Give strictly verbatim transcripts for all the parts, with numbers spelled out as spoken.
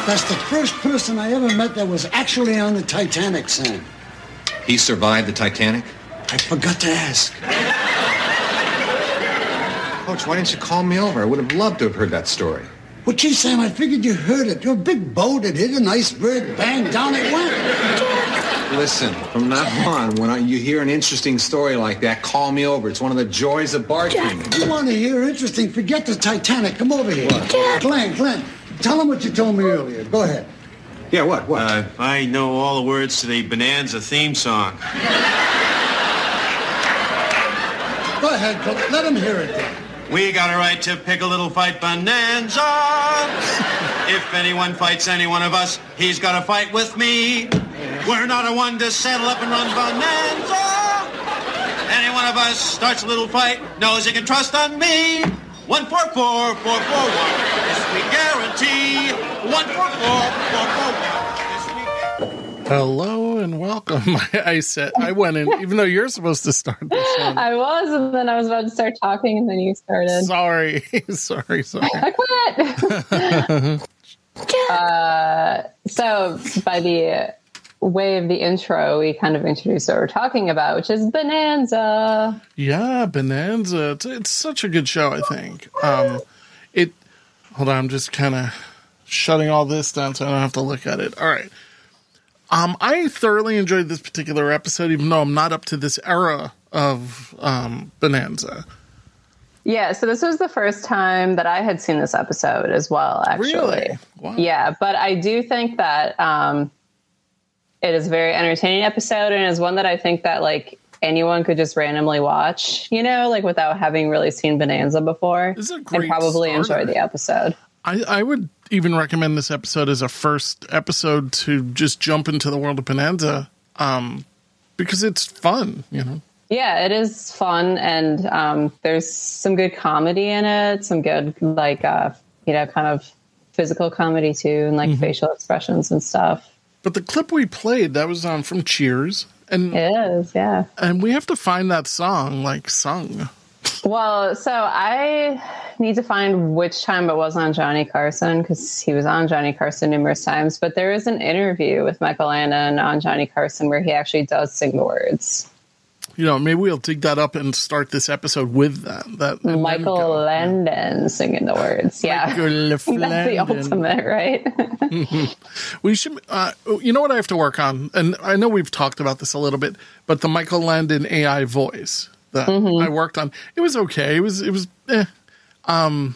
That's the first person I ever met that was actually on the Titanic, Sam. He survived the Titanic? I forgot to ask. Coach, why didn't you call me over? I would have loved to have heard that story. Well, gee, Sam, I figured you heard it. You're a big boat. It hit an iceberg. Bang, down it went. Listen, from now on, when I, you hear an interesting story like that, call me over. It's one of the joys of bartending. If you want to hear interesting, forget the Titanic. Come over here. What? Glenn, Glenn, tell him what you told me earlier. Go ahead. Yeah, what, what? Uh, I know all the words to the Bonanza theme song. Go ahead, Coach. Let him hear it then. We got a right to pick a little fight bonanza. If anyone fights any one of us, he's got to fight with me. We're not a one to saddle up and run bonanza. Any one of us starts a little fight, knows he can trust on me. One four four four four one. This we guarantee. One four four four four one. Hello and welcome. I said I went in, even though you're supposed to start this one. I was, and then I was about to start talking, and then you started. Sorry, sorry, sorry. I quit. uh, so, by the way of the intro, we kind of introduced what we're talking about, which is Bonanza. Yeah, Bonanza. It's, it's such a good show. I think. Um, it. Hold on, I'm just kind of shutting all this down so I don't have to look at it. All right. Um, I thoroughly enjoyed this particular episode, even though I'm not up to this era of um, Bonanza. Yeah, so this was the first time that I had seen this episode as well, actually. Really? Wow. Yeah, but I do think that um, it is a very entertaining episode, and is one that I think that, like, anyone could just randomly watch, you know, like, without having really seen Bonanza before. This is a great and probably starter. enjoy the episode. I, I would even recommend this episode as a first episode to just jump into the world of Bonanza, um, because it's fun, you know. Yeah, it is fun, and um, there's some good comedy in it, some good, like, uh, you know, kind of physical comedy, too, and, like, mm-hmm. facial expressions and stuff. But the clip we played, that was um, from Cheers. And, it is, yeah. And we have to find that song, like, sung. Well, so I need to find which time it was on Johnny Carson, because he was on Johnny Carson numerous times. But there is an interview with Michael Landon on Johnny Carson where he actually does sing the words. You know, maybe we'll dig that up and start this episode with that. that Michael Landon singing the words. Yeah. Michael That's the ultimate, right? mm-hmm. We should, uh, you know what I have to work on? And I know we've talked about this a little bit, but the Michael Landon A I voice that mm-hmm. I worked on, it was okay. It was, it was, eh. Um,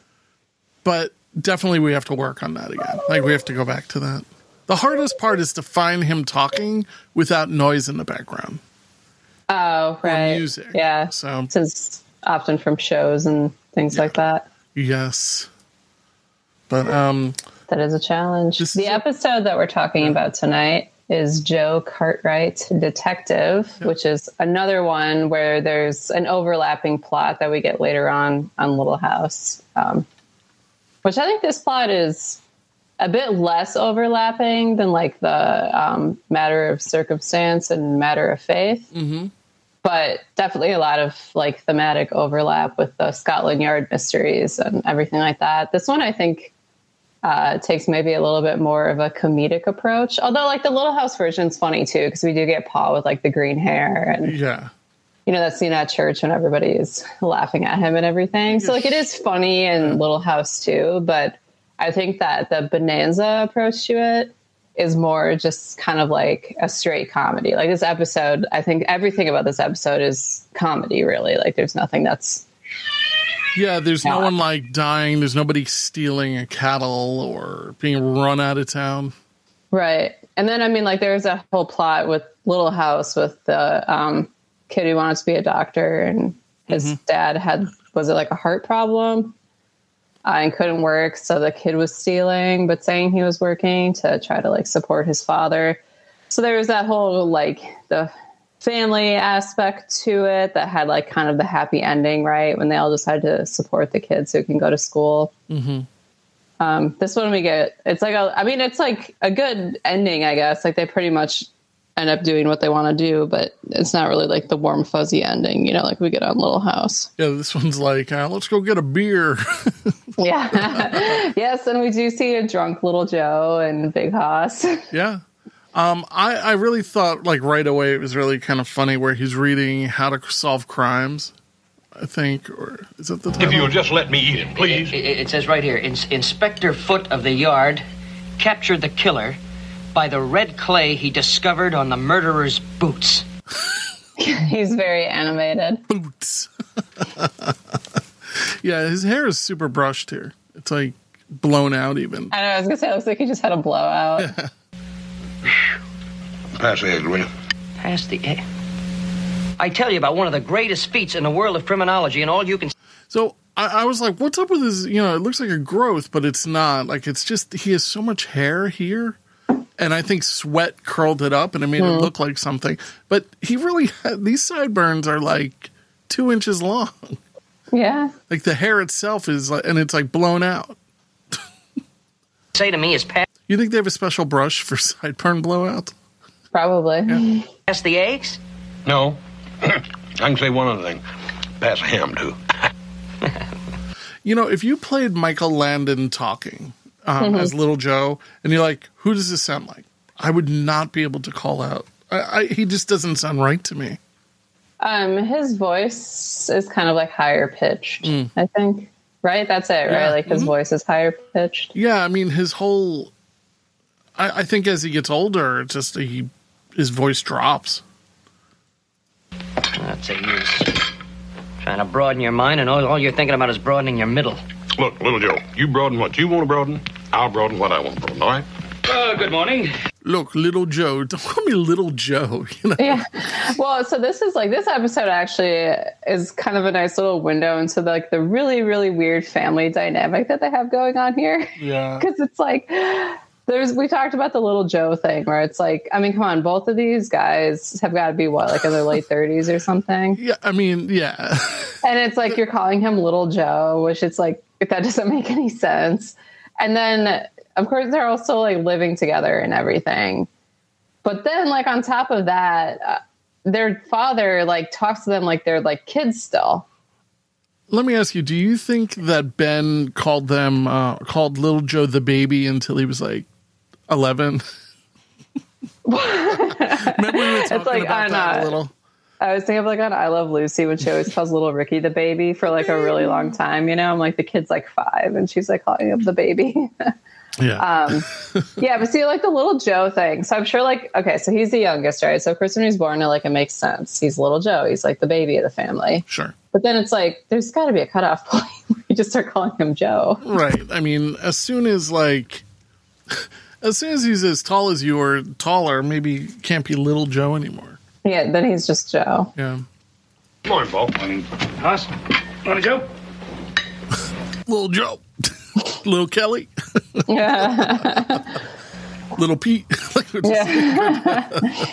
but definitely we have to work on that again. Like, we have to go back to that. The hardest part is to find him talking without noise in the background. Oh, right. Or music. Yeah. So, since often from shows and things yeah. like that. Yes. But, um, that is a challenge. The episode that we're talking yeah. about tonight is Joe Cartwright Detective, yeah. which is another one where there's an overlapping plot that we get later on on Little House, um, which I think this plot is a bit less overlapping than like the um, Matter of Circumstance and Matter of Faith, mm-hmm. but definitely a lot of like thematic overlap with the Scotland Yard mysteries and everything like that. This one, I think, Uh, takes maybe a little bit more of a comedic approach. Although, like, the Little House version's funny, too, because we do get Paul with, like, the green hair. And, yeah. you know, that scene at church when everybody is laughing at him and everything. So, like, it is funny in yeah. Little House, too. But I think that the Bonanza approach to it is more just kind of like a straight comedy. Like, this episode, I think everything about this episode is comedy, really. Like, there's nothing that's... Yeah, there's no one, like, dying. There's nobody stealing a cattle or being run out of town. Right. And then, I mean, like, there's a whole plot with Little House with the um, kid who wanted to be a doctor, and his mm-hmm. dad had, was it like a heart problem? Uh, and couldn't work, so the kid was stealing, but saying he was working to try to, like, support his father. So there was that whole, like, the family aspect to it that had like kind of the happy ending, right? When they all decided to support the kids so can go to school. Mm-hmm. Um, this one we get, it's like, a, I mean, it's like a good ending, I guess. Like they pretty much end up doing what they want to do, but it's not really like the warm fuzzy ending, you know, like we get on Little House. Yeah, this one's like, uh, let's go get a beer. Yeah. Yes, and we do see a drunk Little Joe and Big Hoss. Yeah. Um, I, I really thought, like, right away it was really kind of funny where he's reading How to Solve Crimes, I think, or is that the title? If you'll just let me eat it, please. It, it, it says right here, Ins- Inspector Foot of the Yard captured the killer by the red clay he discovered on the murderer's boots. He's very animated. Boots. Yeah, his hair is super brushed here. It's like blown out even. I know, I was going to say, it looks like he just had a blowout. Yeah. Pass the eggs, will you? Pass the egg. I tell you about one of the greatest feats in the world of criminology, and all you can... So I, I was like, what's up with his, you know, it looks like a growth, but it's not. Like, it's just, he has so much hair here. And I think sweat curled it up and it made mm. it look like something. But he really had, these sideburns are like two inches long. Yeah. Like the hair itself is like, and it's like blown out. Say to me is pass. You think they have a special brush for sideburn blowout? Probably. Yeah. Pass the eggs? No. I can say one other thing. Pass a ham, too. You know, if you played Michael Landon talking um, mm-hmm. as Little Joe, and you're like, who does this sound like? I would not be able to call out. I, I, he just doesn't sound right to me. Um, his voice is kind of like higher pitched, mm. I think. Right? That's it, yeah. right? Like his mm-hmm. voice is higher pitched. Yeah, I mean, his whole... I, I think as he gets older, it's just he his voice drops. I'd say he's trying to broaden your mind, and all, all you're thinking about is broadening your middle. Look, Little Joe, you broaden what you want to broaden. I'll broaden what I want to broaden, all right? Uh, good morning. Look, Little Joe. Don't call me Little Joe. You know? Yeah. Well, so this is like, this episode actually is kind of a nice little window into the, like the really, really weird family dynamic that they have going on here. Yeah. Because it's like... There's, we talked about the Little Joe thing where it's like, I mean, come on, both of these guys have got to be what, like in their late thirties or something. Yeah, I mean, yeah. And it's like you're calling him Little Joe, which it's like, that doesn't make any sense. And then, of course, they're also like living together and everything. But then, like, on top of that, uh, their father like talks to them like they're like kids still. Let me ask you, do you think that Ben called them, uh, called Little Joe the baby until he was like eleven? Remember we were talking it's like, about that a little? I was thinking of like on I Love Lucy when she always calls little Ricky the baby for like a really long time, you know? I'm like, the kid's like five and she's like calling him the baby. Yeah. um, yeah, but see, like the Little Joe thing. So I'm sure like, okay, so he's the youngest, right? So of course when he's born, it, like it makes sense. He's Little Joe. He's like the baby of the family. Sure. But then it's like, there's got to be a cutoff point where you just start calling him Joe. Right. I mean, as soon as like, as soon as he's as tall as you or taller, maybe he can't be Little Joe anymore. Yeah, then he's just Joe. Yeah. Morning, Paul. Morning, Hoss. Morning, Joe. Little Joe. Little Kelly. Yeah. Little Pete. Yeah.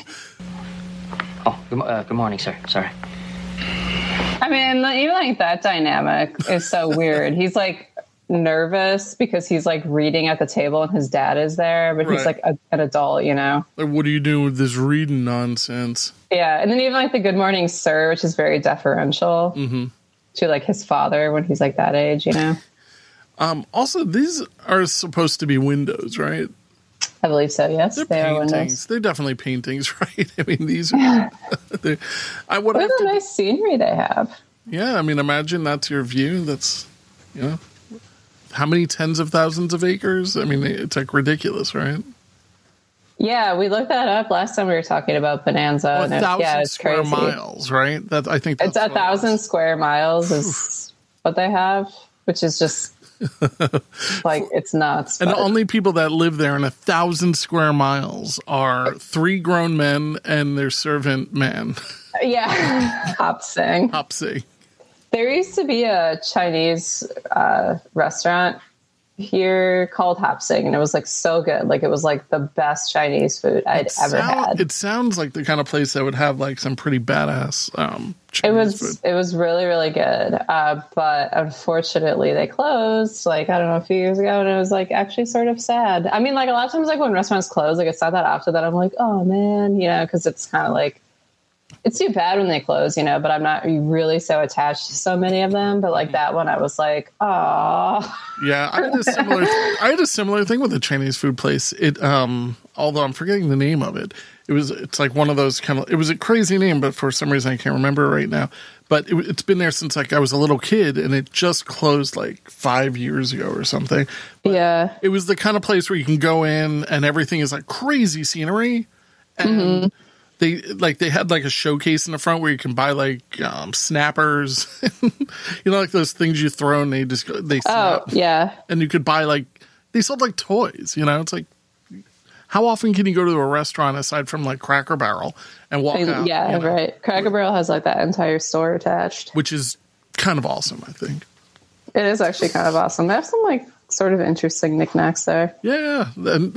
Oh, good, uh, good morning, sir. Sorry. I mean, even like that dynamic is so weird. He's like nervous because he's like reading at the table and his dad is there, but right. he's like a, an adult, you know? Like, what are you doing with this reading nonsense? Yeah. And then even like the good morning, sir, which is very deferential mm-hmm. to like his father when he's like that age, you know? Um, also, these are supposed to be windows, right? I believe so, yes. They're they paintings. Are windows. They're definitely paintings, right? I mean, these are... I would what have a to, nice scenery they have. Yeah, I mean, imagine that's your view. That's, you know, how many tens of thousands of acres? I mean, it's like ridiculous, right? Yeah, we looked that up last time we were talking about Bonanza. Oh, a and it, thousand yeah, it's square crazy. miles, right? That I think that's it's a thousand it square miles is what they have, which is just like it's nuts. And but. the only people that live there in a thousand square miles are three grown men and their servant man. Yeah, Hop Sing. Hop Sing. There used to be a Chinese uh, restaurant here called Hop Sing, and it was like so good. Like it was like the best Chinese food I'd It ever sound- had. It sounds like the kind of place that would have like some pretty badass um, It Chinese was food. it was really really good, uh, but unfortunately they closed. Like I don't know, a few years ago, and it was like actually sort of sad. I mean, like a lot of times, like when restaurants close, like it's not that often that I'm like, oh man, you know, because it's kind of like it's too bad when they close, you know. But I'm not really so attached to so many of them. But like that one, I was like, oh. Yeah, I had a similar. I had a similar thing with a Chinese food place. It, um, although I'm forgetting the name of it. It was. It's like one of those kind of. It was a crazy name, but for some reason I can't remember it right now. But it, it's been there since like I was a little kid, and it just closed like five years ago or something. But yeah, it was the kind of place where you can go in and everything is like crazy scenery, and. Mm-hmm. They like they had like a showcase in the front where you can buy like um, snappers, you know, like those things you throw and they just go, they snap. Oh yeah, and you could buy like they sold like toys. You know, it's like how often can you go to a restaurant aside from like Cracker Barrel and walk and, out? Yeah, you know? right. Cracker Barrel has like that entire store attached, which is kind of awesome. I think it is actually kind of awesome. They have some like sort of interesting knickknacks there. Yeah. And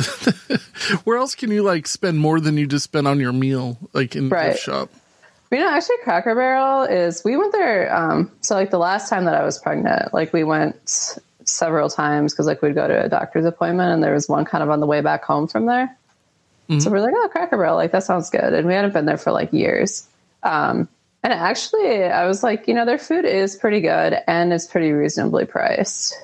where else can you like spend more than you just spend on your meal, like in the right. gift shop? You know, actually Cracker Barrel is, we went there. Um, so like the last time that I was pregnant, like we went several times because like we'd go to a doctor's appointment and there was one kind of on the way back home from there. Mm-hmm. So we're like, oh, Cracker Barrel, like that sounds good. And we hadn't been there for like years. Um, and actually I was like, you know, their food is pretty good and it's pretty reasonably priced.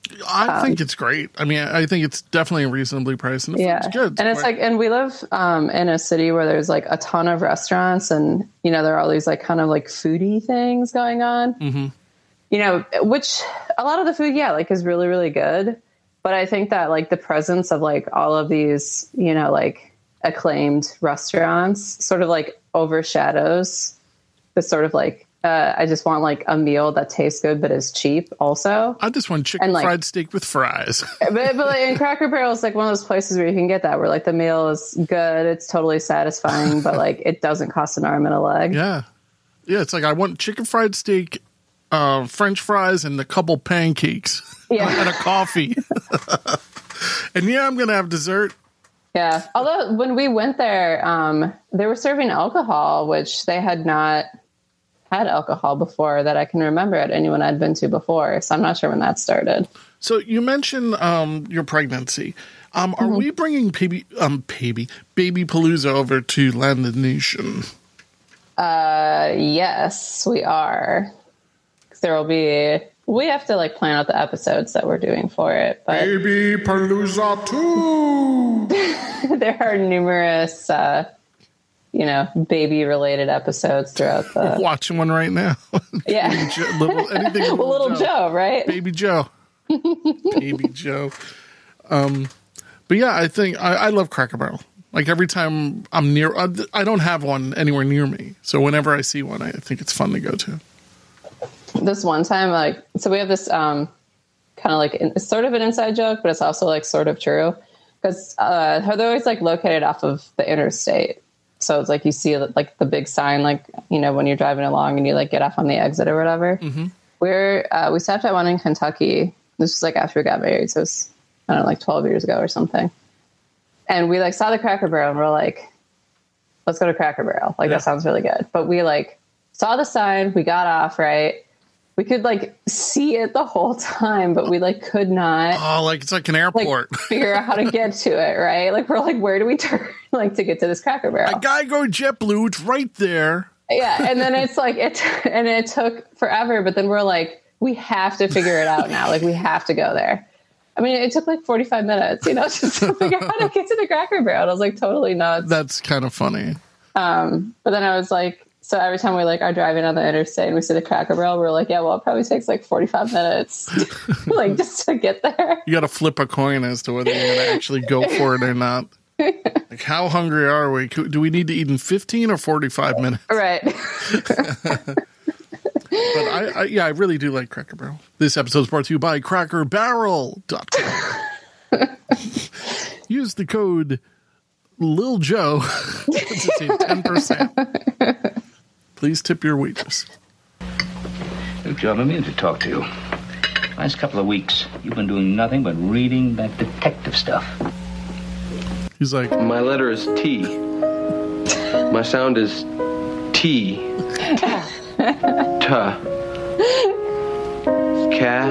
I think um, it's great. I mean, I think it's definitely reasonably priced, and the yeah. food's good. It's and it's quite- like, and we live um, in a city where there's like a ton of restaurants, and you know there are all these like kind of like foodie things going on. Mm-hmm. You know, which a lot of the food, yeah, like is really really good. But I think that like the presence of like all of these, you know, like acclaimed restaurants, sort of like overshadows the sort of like. Uh, I just want like a meal that tastes good but is cheap also. I just want chicken and, like, fried steak with fries. but but like, in Cracker Barrel is like one of those places where you can get that, where like the meal is good, it's totally satisfying, but like it doesn't cost an arm and a leg. Yeah. Yeah, it's like I want chicken fried steak, uh, French fries, and a couple pancakes. Yeah. And a coffee. And yeah, I'm going to have dessert. Yeah. Although when we went there, um, they were serving alcohol, which they had not had alcohol before that I can remember at anyone I'd been to before. So I'm not sure when that started. So you mentioned um, your pregnancy. Um, are mm-hmm. we bringing baby, um, baby, baby Palooza over to Land of the Nation? Uh, yes, we are. There will be. We have to like plan out the episodes that we're doing for it. But Baby Palooza two. There are numerous. Uh, you know, baby-related episodes throughout the... Watching one right now. Yeah. Joe, little, anything little, little Joe. Joe, right? Baby Joe. Baby Joe. Um, but yeah, I think... I, I love Cracker Barrel. Like, every time I'm near... I, I don't have one anywhere near me. So whenever I see one, I think it's fun to go to. This one time, like... So we have this um, kind of like... It's sort of an inside joke, but it's also, like, sort of true. Because uh, they're always, like, located off of the interstate. So it's like you see like the big sign, like, you know, when you're driving along and you like get off on the exit or whatever. Mm-hmm. We're, uh, we stopped at one in Kentucky. This was like after we got married. So it was, I don't know, like twelve years ago or something. And we like saw the Cracker Barrel and we're like, let's go to Cracker Barrel. Like, yeah. That sounds really good. But we like saw the sign, we got off, right? We could like see it the whole time, but we like could not. Oh, like it's like an airport. Like, figure out how to get to it, right? Like we're like, where do we turn like to get to this Cracker Barrel? I gotta go JetBlue. It's right there. Yeah, and then it's like it, and it took forever. But then we're like, we have to figure it out now. Like we have to go there. I mean, it took like forty-five minutes, you know, just to figure out how to get to the Cracker Barrel. I was like totally nuts. That's kind of funny. Um, but then I was like. So every time we like are driving on the interstate and we see the Cracker Barrel, we're like, yeah, well, it probably takes like forty-five minutes, like just to get there. You got to flip a coin as to whether you're going to actually go for it or not. Like, how hungry are we? Do we need to eat in fifteen or forty-five minutes? Right. But I, I, yeah, I really do like Cracker Barrel. This episode is brought to you by cracker barrel dot com. Use the code Lil Joe to save ten percent. Please tip your waitress. Look, John, I need to talk to you. Last couple of weeks, you've been doing nothing but reading that detective stuff. He's like, my letter is T. My sound is T. T. Cat.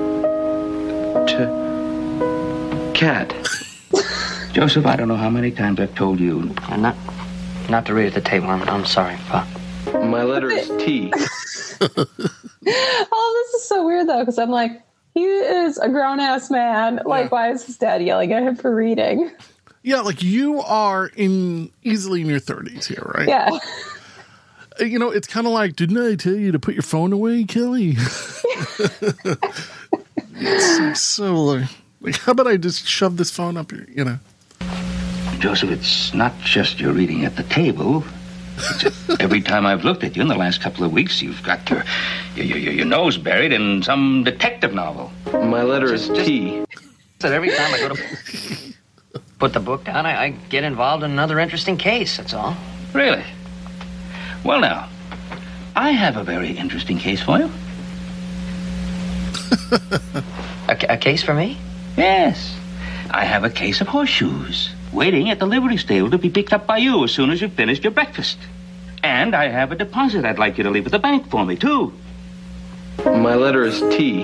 T. Cat. Joseph, I don't know how many times I've told you. I'm not, not to read at the table. I'm, I'm sorry, Pop. My letter is T. Oh, this is so weird though, because I'm like, he is a grown ass man. Like, yeah. Why is his dad yelling at him for reading? Yeah, like you are in easily in your thirties here, right? Yeah. You know, it's kind of like, didn't I tell you to put your phone away, Kelly? It's so like, like, how about I just shove this phone up here, you know? Joseph, it's not just your reading at the table. It's just every time I've looked at you in the last couple of weeks, you've got your your, your, your nose buried in some detective novel. My letter just, is T. Just, every time I go to put the book down, I, I get involved in another interesting case, that's all. Really? Well, now, I have a very interesting case for you. a, a case for me? Yes. I have a case of horseshoes waiting at the livery stable to be picked up by you as soon as you've finished your breakfast. And I have a deposit I'd like you to leave at the bank for me, too. My letter is T.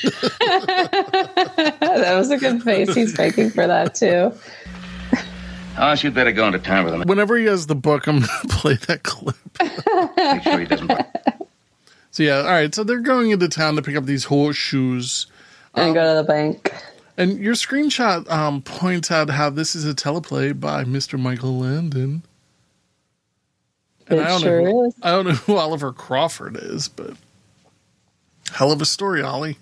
That was a good face he's making for that, too. Oh, she'd better go into town with him. Whenever he has the book, I'm going to play that clip. Make sure he doesn't... So, yeah, all right. So they're going into town to pick up these horseshoes. And um, go to the bank. And your screenshot um, points out how this is a teleplay by Mister Michael Landon. And it I don't sure know who, is. I don't know who Oliver Crawford is, but hell of a story, Ollie.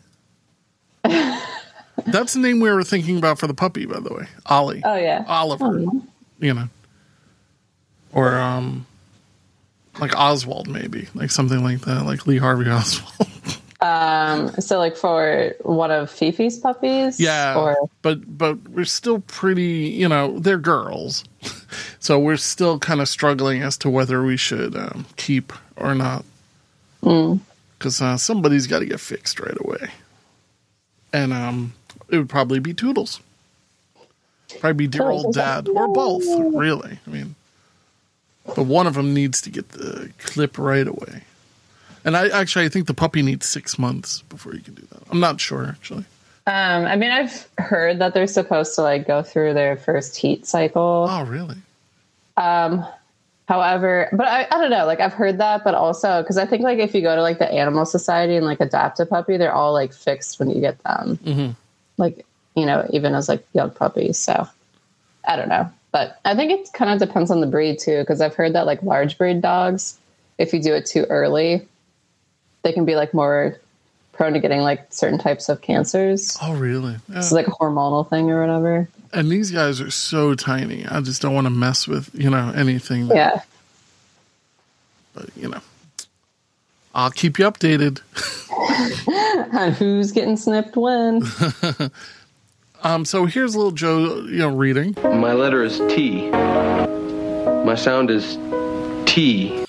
That's the name we were thinking about for the puppy, by the way. Ollie. Oh, yeah. Oliver. Oh. You know. Or, um, like Oswald, maybe. Like something like that. Like Lee Harvey Oswald. Um, so like for one of Fifi's puppies? Yeah, or? but but we're still pretty, you know, they're girls. So we're still kind of struggling as to whether we should um, keep or not. Mm. Because uh, somebody's got to get fixed right away. And um, it would probably be Toodles. Probably be dear old dad. Or both, really. I mean, but one of them needs to get the clip right away. And I actually, I think the puppy needs six months before you can do that. I'm not sure, actually. Um, I mean, I've heard that they're supposed to like go through their first heat cycle. Oh, really? Um, however, but I, I don't know. Like I've heard that, but also because I think like if you go to like the Animal Society and like adopt a puppy, they're all like fixed when you get them. Mm-hmm. Like, you know, even as like young puppies. So I don't know, but I think it kind of depends on the breed too. Because I've heard that like large breed dogs, if you do it too early, they can be like more prone to getting like certain types of cancers. Oh, really? Yeah. It's like a hormonal thing or whatever. And these guys are so tiny. I just don't want to mess with, you know, anything. That, yeah. But, you know, I'll keep you updated. On who's getting snipped when. um. So here's little Joe, you know, reading. My letter is T. My sound is T.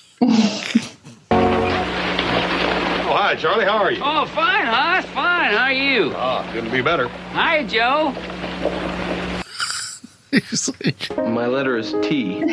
Hi, Charlie. How are you? Oh, fine, Hoss. Fine. How are you? Ah, couldn't be better. Hi, Joe. He's like, my letter is T.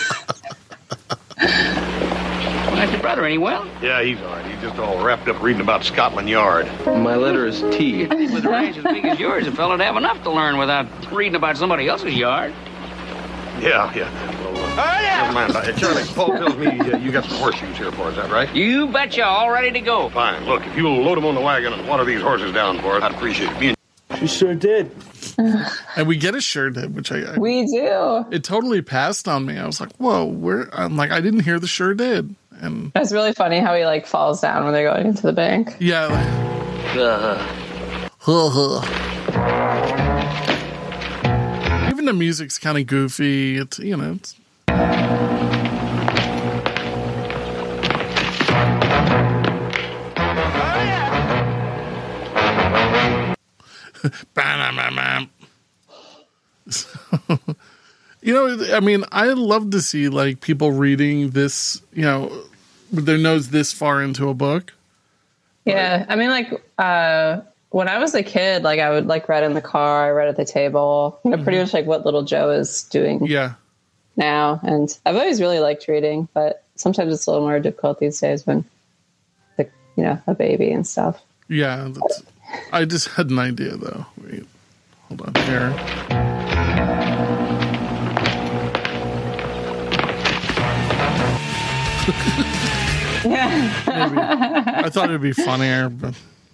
How's your brother? Any well? Yeah, he's all right. He's just all wrapped up reading about Scotland Yard. My letter is T. With a ranch as big as yours, a fella'd have enough to learn without reading about somebody else's yard. Yeah, yeah. Well, uh, oh, yeah. Never mind. Uh, Charlie, Paul tells me uh, you got some horseshoes here for us. Is that right? You betcha. All ready to go. Fine. Look, if you'll load them on the wagon and water these horses down for us, I'd appreciate it. Me and she sure did. And we get a sure did, which I, I we do. It totally passed on me. I was like, "Whoa, where?" I'm like, I didn't hear the sure did. And it's really funny how he like falls down when they're going into the bank. Yeah. Like, uh, even the music's kind of goofy. It's, you know, it's. So, you know, I mean, I love to see like people reading this, you know, with their nose this far into a book. Yeah, I mean, like uh, when I was a kid, like I would like read in the car, I read at the table, you know, pretty Mhm. much like what Little Joe is doing Yeah. now. And I've always really liked reading, but sometimes it's a little more difficult these days when, like, you know, a baby and stuff. Yeah. That's, I just had an idea though. Wait, hold on here. Maybe. I thought it'd be funnier, but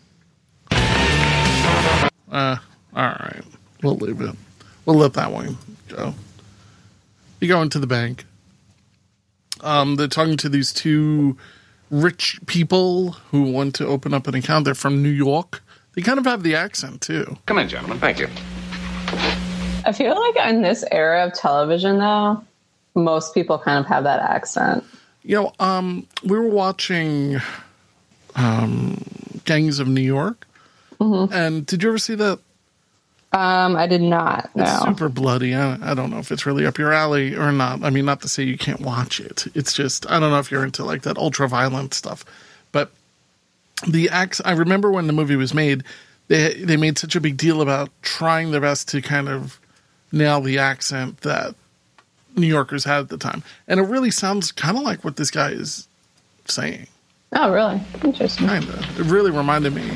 uh, all right, we'll leave it. We'll let that one go. You go into the bank. Um, they're talking to these two rich people who want to open up an account. They're from New York. They kind of have the accent too. Come in, gentlemen. Thank you. I feel like in this era of television, though, most people kind of have that accent. You know, um, we were watching um, Gangs of New York. Mm-hmm. And did you ever see that? Um, I did not. No. It's super bloody. I, I don't know if it's really up your alley or not. I mean, not to say you can't watch it. It's just, I don't know if you're into like that ultra violent stuff. But the acts, I remember when the movie was made, they they made such a big deal about trying their best to kind of nail the accent that New Yorkers had at the time. And it really sounds kind of like what this guy is saying. Oh, really? Interesting. Kind of. It really reminded me.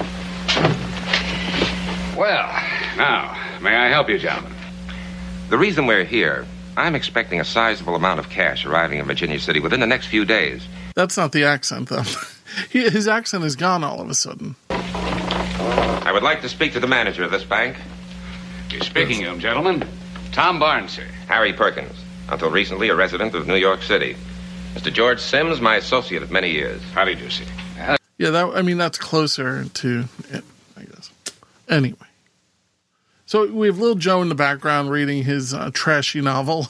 Well, now, may I help you, gentlemen? The reason we're here, I'm expecting a sizable amount of cash arriving in Virginia City within the next few days. That's not the accent, though. he, his accent is gone all of a sudden. I would like to speak to the manager of this bank. You're speaking of him, gentlemen. Tom Barnes, sir. Harry Perkins, until recently a resident of New York City. Mister George Sims, my associate of many years. How do you do, sir? Yeah, that, I mean, that's closer to it, I guess. Anyway. So we have Little Joe in the background reading his uh, trashy novel.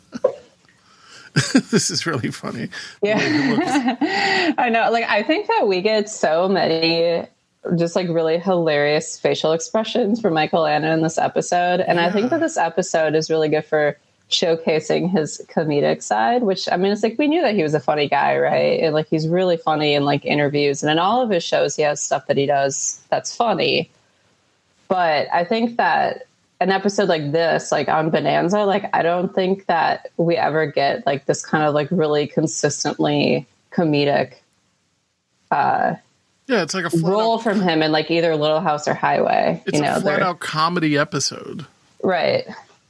This is really funny. Yeah. I know. Like, I think that we get so many just like really hilarious facial expressions from Michael Landon in this episode. And yeah. I think that this episode is really good for showcasing his comedic side, which, I mean, it's like we knew that he was a funny guy, right? And like he's really funny in like interviews, and in all of his shows he has stuff that he does that's funny. But I think that an episode like this, like on Bonanza, like I don't think that we ever get like this kind of like really consistently comedic uh yeah, it's like a role out, from him in like either Little House or Highway. It's you know, a flat out comedy episode. Right.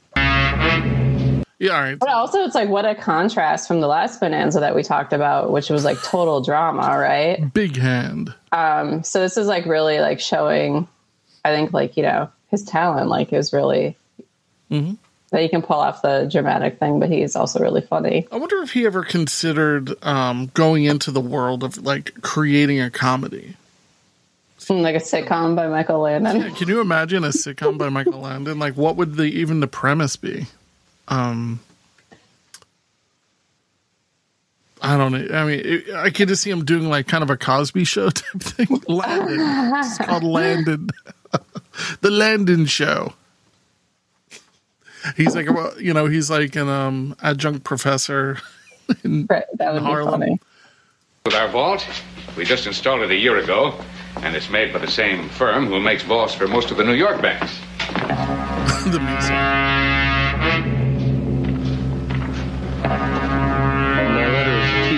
Yeah, all right. But also it's like what a contrast from the last Bonanza that we talked about, which was like total drama, right? Big hand. Um, so this is like really like showing, I think, like, you know, his talent, like, is really mm-hmm. that he can pull off the dramatic thing, but he's also really funny. I wonder if he ever considered um, going into the world of like creating a comedy, like a sitcom by Michael Landon. Yeah, can you imagine a sitcom by Michael Landon? Like, what would the even the premise be? Um, I don't know. I mean, it, I could just see him doing like kind of a Cosby Show type thing. Landon. It's called Landon. The Landon Show. He's like, you know, he's like an um, adjunct professor in, right, that would in Harlem. Be funny. With our vault, we just installed it a year ago, and it's made by the same firm who makes vaults for most of the New York banks. The music. My letter is T.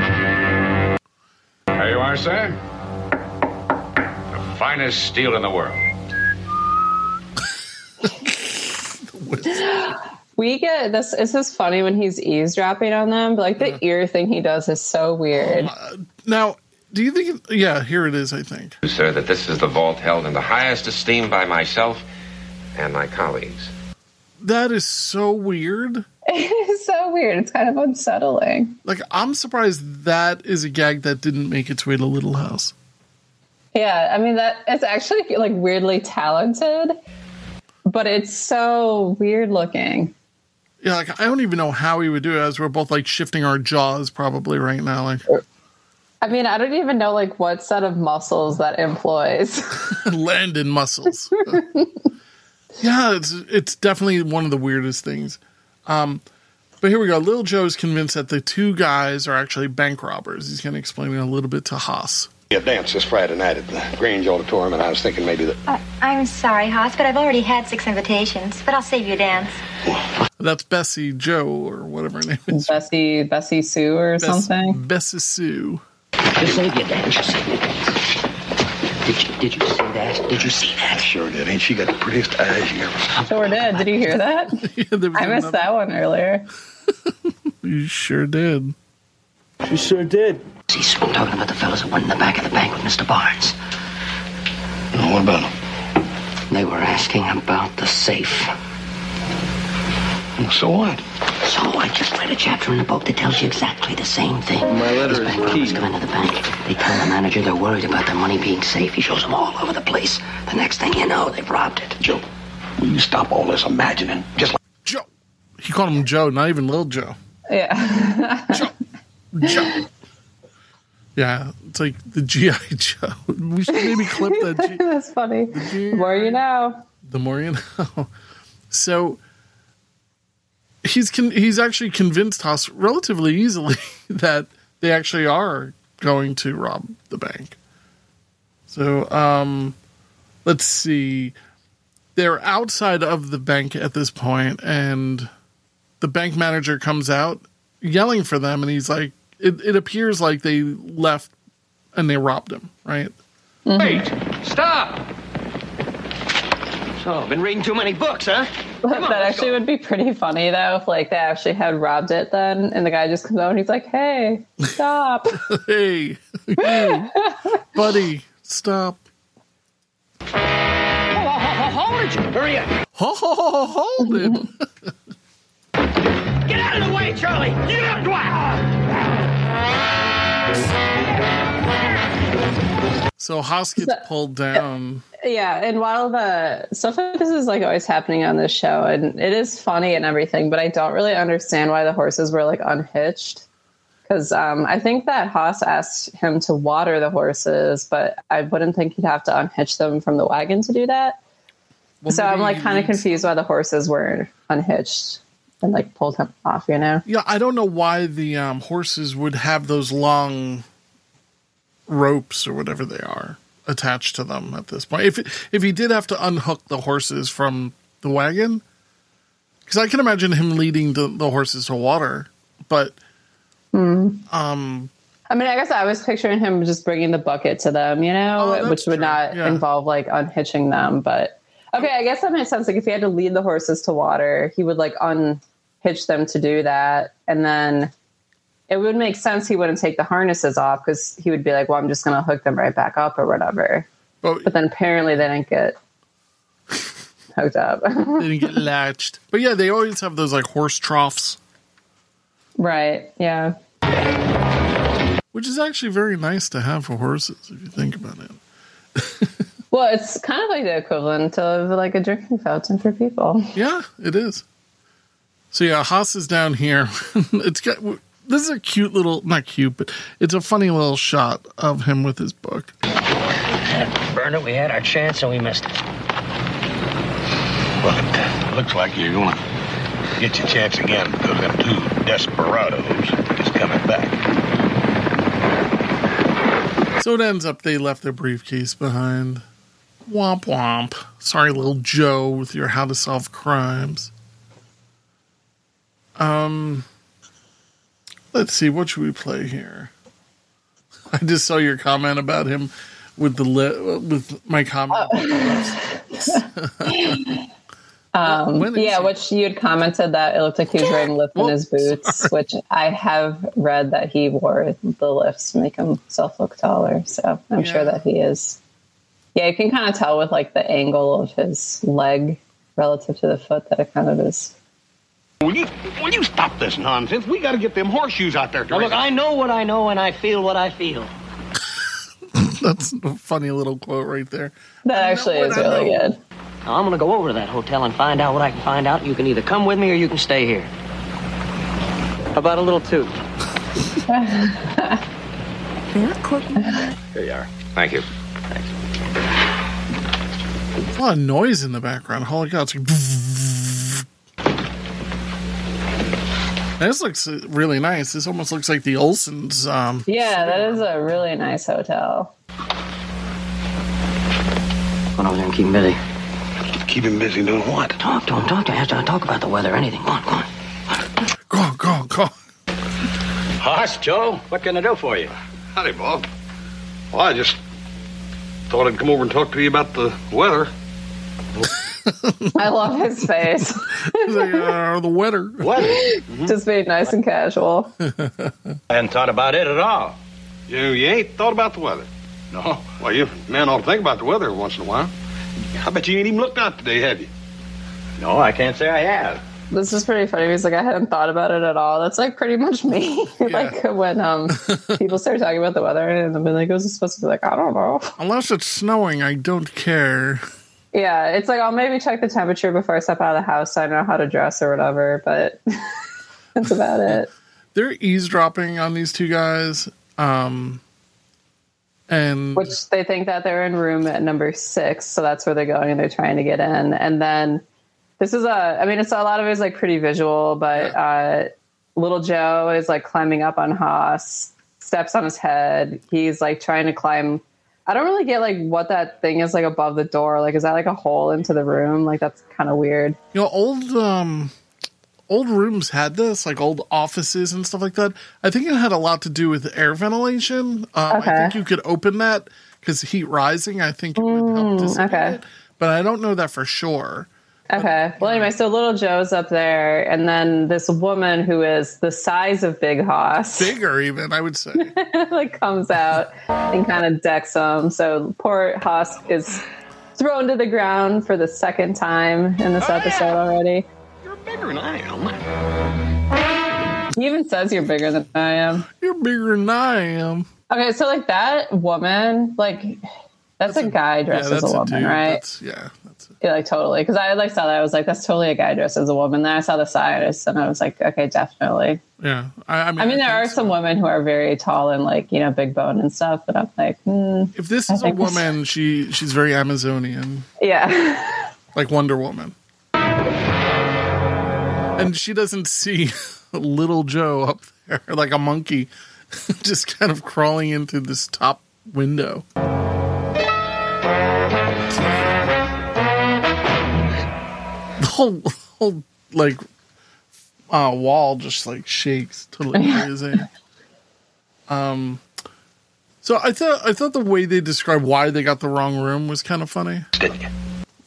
There you are, sir. The finest steel in the world. We get this. This is funny when he's eavesdropping on them, but like the yeah. ear thing he does is so weird. Uh, now, do you think? Yeah, here it is. I think, sir, that this is the vault held in the highest esteem by myself and my colleagues. That is so weird. It is so weird. It's kind of unsettling. Like, I'm surprised that is a gag that didn't make its way to Little House. Yeah, I mean that it's actually like weirdly talented. But it's so weird looking. Yeah, like I don't even know how he would do it, as we're both like shifting our jaws probably right now. Like, I mean, I don't even know like what set of muscles that employs. Landon muscles. Yeah, it's it's definitely one of the weirdest things. Um, but here we go. Little Joe's convinced that the two guys are actually bank robbers. He's going to explain it a little bit to Haas. A dance this Friday night at the Grange Auditorium, and I was thinking maybe that... Uh, I'm sorry, Haas, but I've already had six invitations, but I'll save you a dance. That's Bessie Joe, or whatever her name is. Bessie, Bessie Sue or Bess, something? Bessie Sue. Just save your dance. Just save your dance. Did you, did you see that? Did you see that? Sure did. Ain't she got the prettiest eyes you ever saw? Sure did. Did you hear that? Yeah, there was I missed another- that one earlier. You sure did. You sure did. See, I'm talking about the fellas that went in the back of the bank with Mister Barnes. Oh, what about them? They were asking about the safe. Well, so what? So I just read a chapter in the book that tells you exactly the same thing. My letter These is bank robbers key. come into the bank. They tell the manager they're worried about their money being safe. He shows them all over the place. The next thing you know, they've robbed it. Joe, will you stop all this imagining? Just like... Joe. He called him Joe, not even Little Joe. Yeah. Joe. Joe. Yeah, it's like the G I. Joe. We should maybe clip that. G- That's funny. The more you know. The more you know. So he's con- he's actually convinced us relatively easily that they actually are going to rob the bank. So um, let's see. They're outside of the bank at this point, and the bank manager comes out yelling for them, and he's like, it, it appears like they left and they robbed him, right? Mm-hmm. Wait! Stop! So, been reading too many books, huh? That on, actually would be pretty funny, though, if like they actually had robbed it then, and the guy just comes out and he's like, hey, stop. Hey, hey, buddy, stop. Hold it, hurry up. Hold it. Get out of the way, Charlie. Get up, So Haas gets pulled down. Yeah, and while the stuff like this is like always happening on this show, and it is funny and everything, but I don't really understand why the horses were like unhitched. Because um, I think that Haas asked him to water the horses, but I wouldn't think he'd have to unhitch them from the wagon to do that. Well, so I'm like kind of confused why the horses were unhitched and like pulled him off, you know? Yeah, I don't know why the um, horses would have those long ropes or whatever they are attached to them at this point. If if he did have to unhook the horses from the wagon, because I can imagine him leading the, the horses to water, but mm. um, I mean, I guess I was picturing him just bringing the bucket to them, you know, oh, which would true. not yeah. involve like unhitching them, but. Okay, I guess that makes sense. Like, if he had to lead the horses to water, he would, like, unhitch them to do that. And then it would make sense he wouldn't take the harnesses off because he would be like, well, I'm just going to hook them right back up or whatever. But, but then apparently they didn't get hooked up. They didn't get latched. But, yeah, they always have those, like, horse troughs. Right, yeah. Which is actually very nice to have for horses, if you think about it. Well, it's kind of like the equivalent of like a drinking fountain for people. Yeah, it is. So yeah, Haas is down here. It's got this is a cute little, not cute, but it's a funny little shot of him with his book. Burned it. We had our chance and we missed it. Well, it looks like you're going to get your chance again because them two desperados is coming back. So it ends up they left their briefcase behind. Womp womp. Sorry, little Joe, with your how to solve crimes. Um, let's see, what should we play here? I just saw your comment about him with the li- with my comment. Um, yeah, which you had commented that it looked like he was wearing lift in his boots, sorry. Which I have read that he wore the lifts to make himself look taller. So I'm yeah. sure that he is. Yeah, you can kind of tell with like the angle of his leg relative to the foot that it kind of is. Will you, will you stop this nonsense? We got to get them horseshoes out there. Now, look, I know what I know and I feel what I feel. That's a funny little quote right there. That actually is really good. Now, I'm going to go over to that hotel and find out what I can find out. You can either come with me or you can stay here. How about a little toot? Here you are. Thank you. Thanks. There's a lot of noise in the background. Holy cow, it's like... This looks really nice. This almost looks like the Olsen's. Um, yeah, that is a really nice hotel. over there and keep him busy. Keep him busy doing what? Talk to him, talk to him. Talk, talk about the weather, anything. Go on, go on. Go on, go on, go on. Hoss, Joe, what can I do for you? Howdy, Bob. Well, I just thought I'd come over and talk to you about the weather. I love his face. He's like, uh, the weather. Weather? Just being nice and casual. I hadn't thought about it at all. You, you ain't thought about the weather? No. Well, you man ought to think about the weather once in a while. I bet you ain't even looked out today, have you? No, I can't say I have. This is pretty funny. He's like, I hadn't thought about it at all. That's like pretty much me. Like when um people start talking about the weather and I'm like, was it supposed to be like, I don't know. Unless it's snowing, I don't care. Yeah, it's like I'll maybe check the temperature before I step out of the house so I know how to dress or whatever, but that's about it. They're eavesdropping on these two guys. Um and which they think that they're in room at number six, so that's where they're going and they're trying to get in. And then this is a, I mean, it's a lot of it is like pretty visual, but uh, little Joe is like climbing up on Hoss, steps on his head. He's like trying to climb. I don't really get like what that thing is like above the door. Like, is that like a hole into the room? Like, that's kind of weird. You know, old, um, old rooms had this, like old offices and stuff like that. I think it had a lot to do with air ventilation. Um, Okay. I think you could open that because heat rising, I think it would help dissipate okay. it. But I don't know that for sure. Okay. Well, anyway, so little Joe's up there, and then this woman who is the size of Big Hoss, bigger even, I would say, like comes out and kind of decks him. So poor Hoss is thrown to the ground for the second time in this episode already. You're bigger than I am. He even says you're bigger than I am. You're bigger than I am. Okay, so like that woman, like that's, that's a, a guy dressed yeah, as a woman, a right? That's, yeah. Yeah, like totally. Because I like saw that, I was like, "That's totally a guy dressed as a woman." Then I saw the signs, and I was like, "Okay, definitely." Yeah, I, I mean, I mean, I there are so. some women who are very tall and like you know big bone and stuff, but I'm like, hmm, if this is a woman, this... she she's very Amazonian. Yeah, like Wonder Woman, and she doesn't see little Joe up there like a monkey, just kind of crawling into this top window. The whole, whole like uh, wall just like shakes, totally crazy. um, so I thought I thought the way they described why they got the wrong room was kind of funny. Didn't you?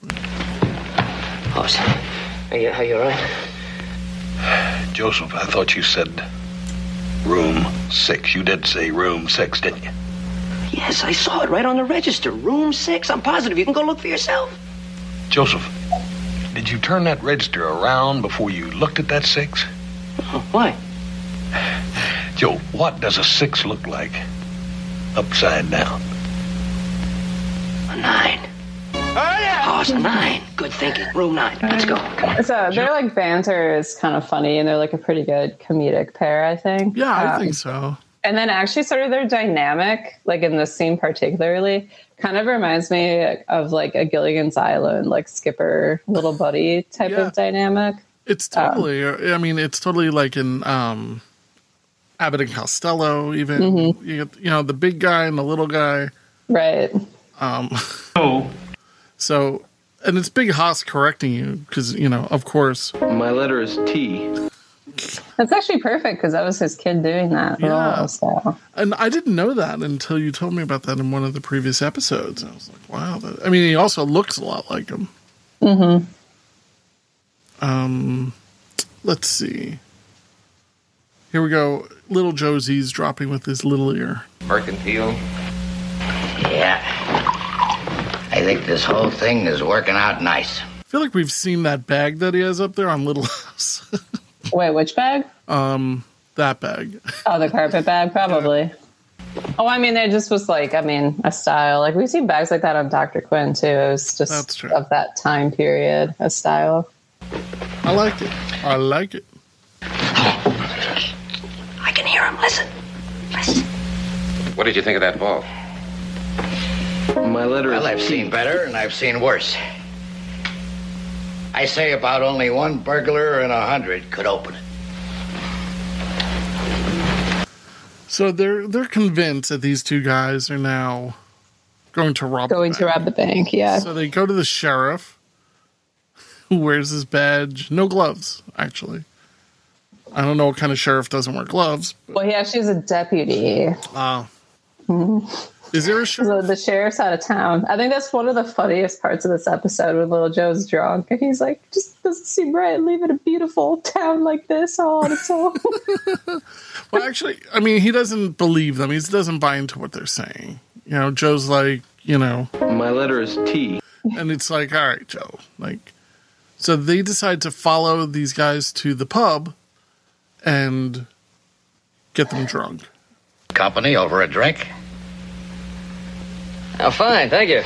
Hoss, are you are you all right? Joseph, I thought you said room six. You did say room six, didn't you? Yes, I saw it right on the register. Room six. I'm positive. You can go look for yourself. Joseph, did you turn that register around before you looked at that six? Oh, why? Joe, what does a six look like upside down? A nine. Oh, yeah! Oh, it's a nine. Good thinking. Room nine. Let's go. Come on. So their like banter is kind of funny, and they're like a pretty good comedic pair, I think. Yeah, I um, think so. And then actually sort of their dynamic, like in this scene particularly, kind of reminds me of like a Gilligan's Island, like Skipper, little buddy type yeah. of dynamic. It's totally, um, I mean, it's totally like in um, Abbott and Costello, even. Mm-hmm. You get, you know, the big guy and the little guy. Right. Um, oh. So, and it's Big Hoss correcting you because, you know, of course. My letter is T. That's actually perfect because that was his kid doing that. Yeah. Role, so. And I didn't know that until you told me about that in one of the previous episodes. I was like, wow. That, I mean, he also looks a lot like him. Mm-hmm. Um, let's see. Here we go. Little Josie's dropping with his little ear. Mercantile. Yeah. I think this whole thing is working out nice. I feel like we've seen that bag that he has up there on Little House. Wait, which bag? Um, that bag. Oh, the carpet bag, probably. Yeah. Oh, I mean, there just was like, I mean, a style. Like we've seen bags like that on Doctor Quinn too. It was just That's true. of that time period, a style. I like it. I like it. I can hear him. Listen. Listen. What did you think of that ball? My letter Well, is I've T. seen better and I've seen worse. I say about only one burglar in a hundred could open it. So they're they're convinced that these two guys are now going to rob. Going the to bank. rob the bank. Yeah. So they go to the sheriff, who wears his badge, no gloves, actually. I don't know what kind of sheriff doesn't wear gloves. Well, yeah, she's a deputy. Oh. Mhm. Is there a sheriff? So the sheriff's out of town. I think that's one of the funniest parts of this episode when Little Joe's drunk and he's like, just doesn't seem right leaving a beautiful town like this all on its own. Well, actually, I mean, he doesn't believe them. He doesn't buy into what they're saying. You know, Joe's like, you know. My letter is T. And it's like, all right, Joe. Like, so they decide to follow these guys to the pub and get them drunk. Company over a drink? Oh, fine, thank you.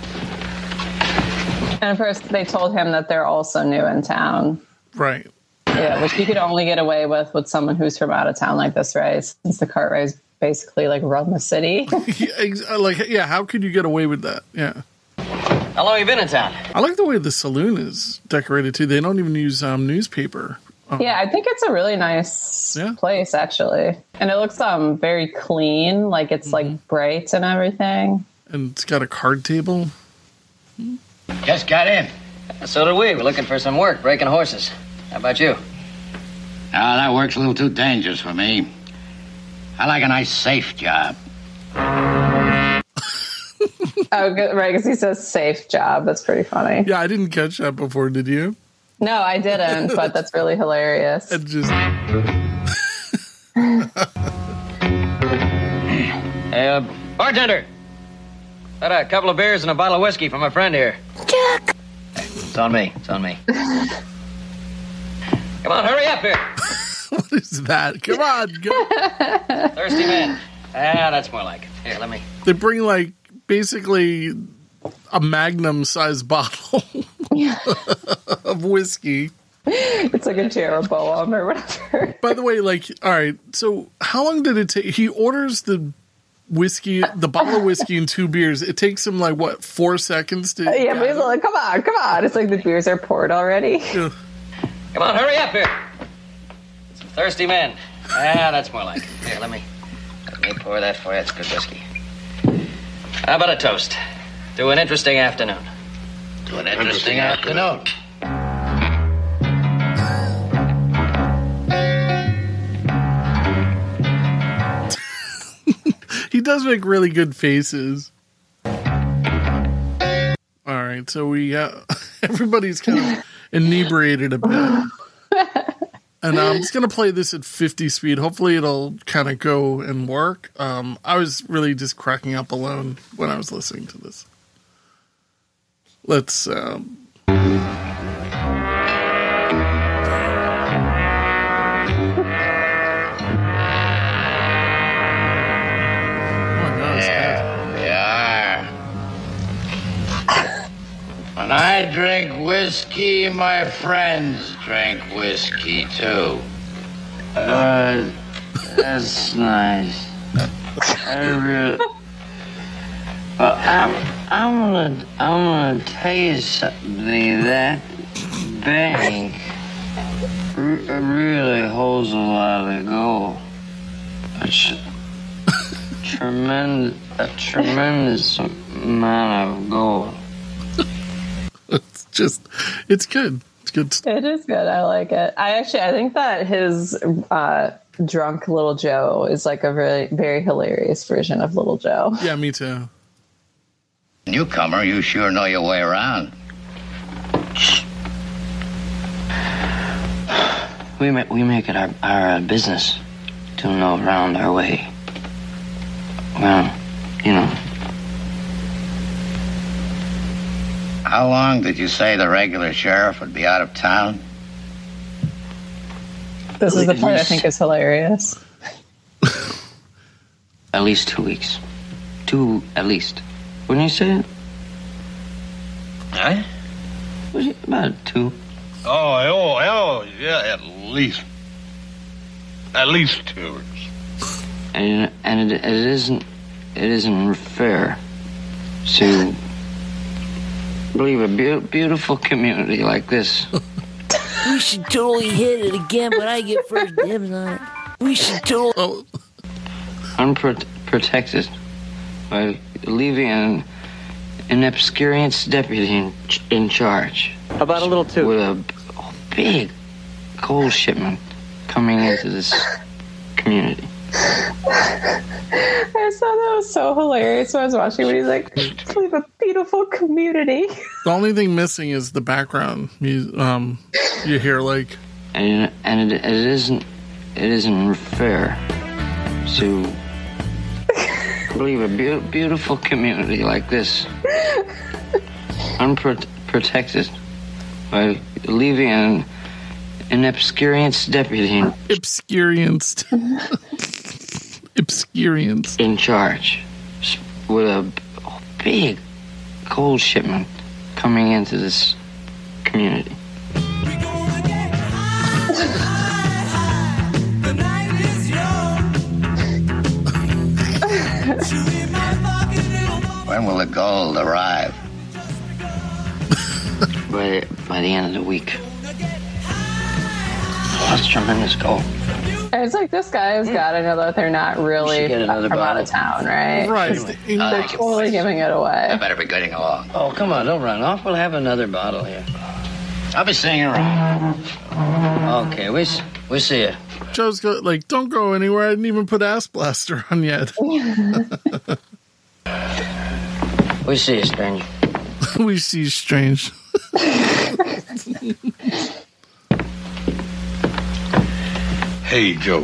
And first they told him that they're also new in town. Right. Yeah, which you could only get away with with someone who's from out of town like this, right? Since the Cartwrights basically like run the city. yeah, like, yeah, how could you get away with that? Yeah. How long have you been in town? I like the way the saloon is decorated, too. They don't even use um, newspaper. Um, Yeah, I think it's a really nice place, actually. And it looks um very clean, like it's like bright and everything. And it's got a card table. Just got in. So did we. We're looking for some work, breaking horses. How about you? Ah, that work's a little too dangerous for me. I like a nice safe job. Oh, good, right, because he says safe job. That's pretty funny. Yeah, I didn't catch that before, did you? No, I didn't, but that's really hilarious. It just... Hey, uh, bartender! Got a couple of beers and a bottle of whiskey for my friend here. Jack! It's on me. It's on me. Come on, hurry up here. What is that? Come on. Go. Thirsty man. Ah, that's more like it. Here, let me. They bring, like, basically a Magnum-sized bottle of whiskey. It's like a Jeroboam or whatever. By the way, like, all right, so how long did it take? He orders the whiskey, the bottle of whiskey and two beers. It takes him, like, what, four seconds to... Yeah, but he's like, come on, come on. It's like the beers are poured already. Yeah. Come on, hurry up here. Some thirsty men. Ah, that's more like it. Here, let me, let me pour that for you. It's good whiskey. How about a toast? To an interesting afternoon. To an interesting afternoon. He does make really good faces. All right, so we uh, everybody's kind of inebriated a bit, and I'm just gonna play this at fifty speed. Hopefully, it'll kind of go and work. Um, I was really just cracking up alone when I was listening to this. Let's. Um, When I drink whiskey, my friends drink whiskey too. Uh, that's nice. I really. Well, I'm, I'm gonna, I'm gonna tell you something. That bank r- really holds a lot of gold. A tr- tremendous, a tremendous amount of gold. It's just, it's good. It's good stuff. It is good. I like it. I actually, I think that his uh, drunk Little Joe is like a really very hilarious version of Little Joe. Yeah, me too. Newcomer, you sure know your way around. We make, we make it our, our business to know around our way. Well, you know. How long did you say the regular sheriff would be out of town? This is the part I think is hilarious. At least two weeks. Two, at least. Wouldn't you say it? Huh? Was it about two? Oh, oh, oh, yeah, at least. At least two. And and it, it isn't it isn't fair to leave a be- beautiful community like this. We should totally hit it again, but I get first dibs on it. We should totally... Unprotected by leaving an an experienced deputy in, in charge. How about a little too? With a, a big coal shipment coming into this community. I saw that was so hilarious when I was watching when he's like, we have a beautiful community. The only thing missing is the background. You, um, you hear like, and and it, it isn't it isn't fair to leave a be- beautiful community like this unprotected by leaving an an experienced deputy in, experienced experienced in charge with a big coal shipment coming into this community. When will the gold arrive? by by the end of the week. That's tremendous gold. And it's like, this guy's got to know that they're not really get another from out bottle. of town, right? right. They're totally giving it away. I better be getting along. Oh, come on, don't run off. We'll have another bottle here. I'll be seeing you around. Okay, we we see you. Joe's go, like, don't go anywhere. I didn't even put Ass Blaster on yet. We see you, stranger. We see strange. Hey, Joe.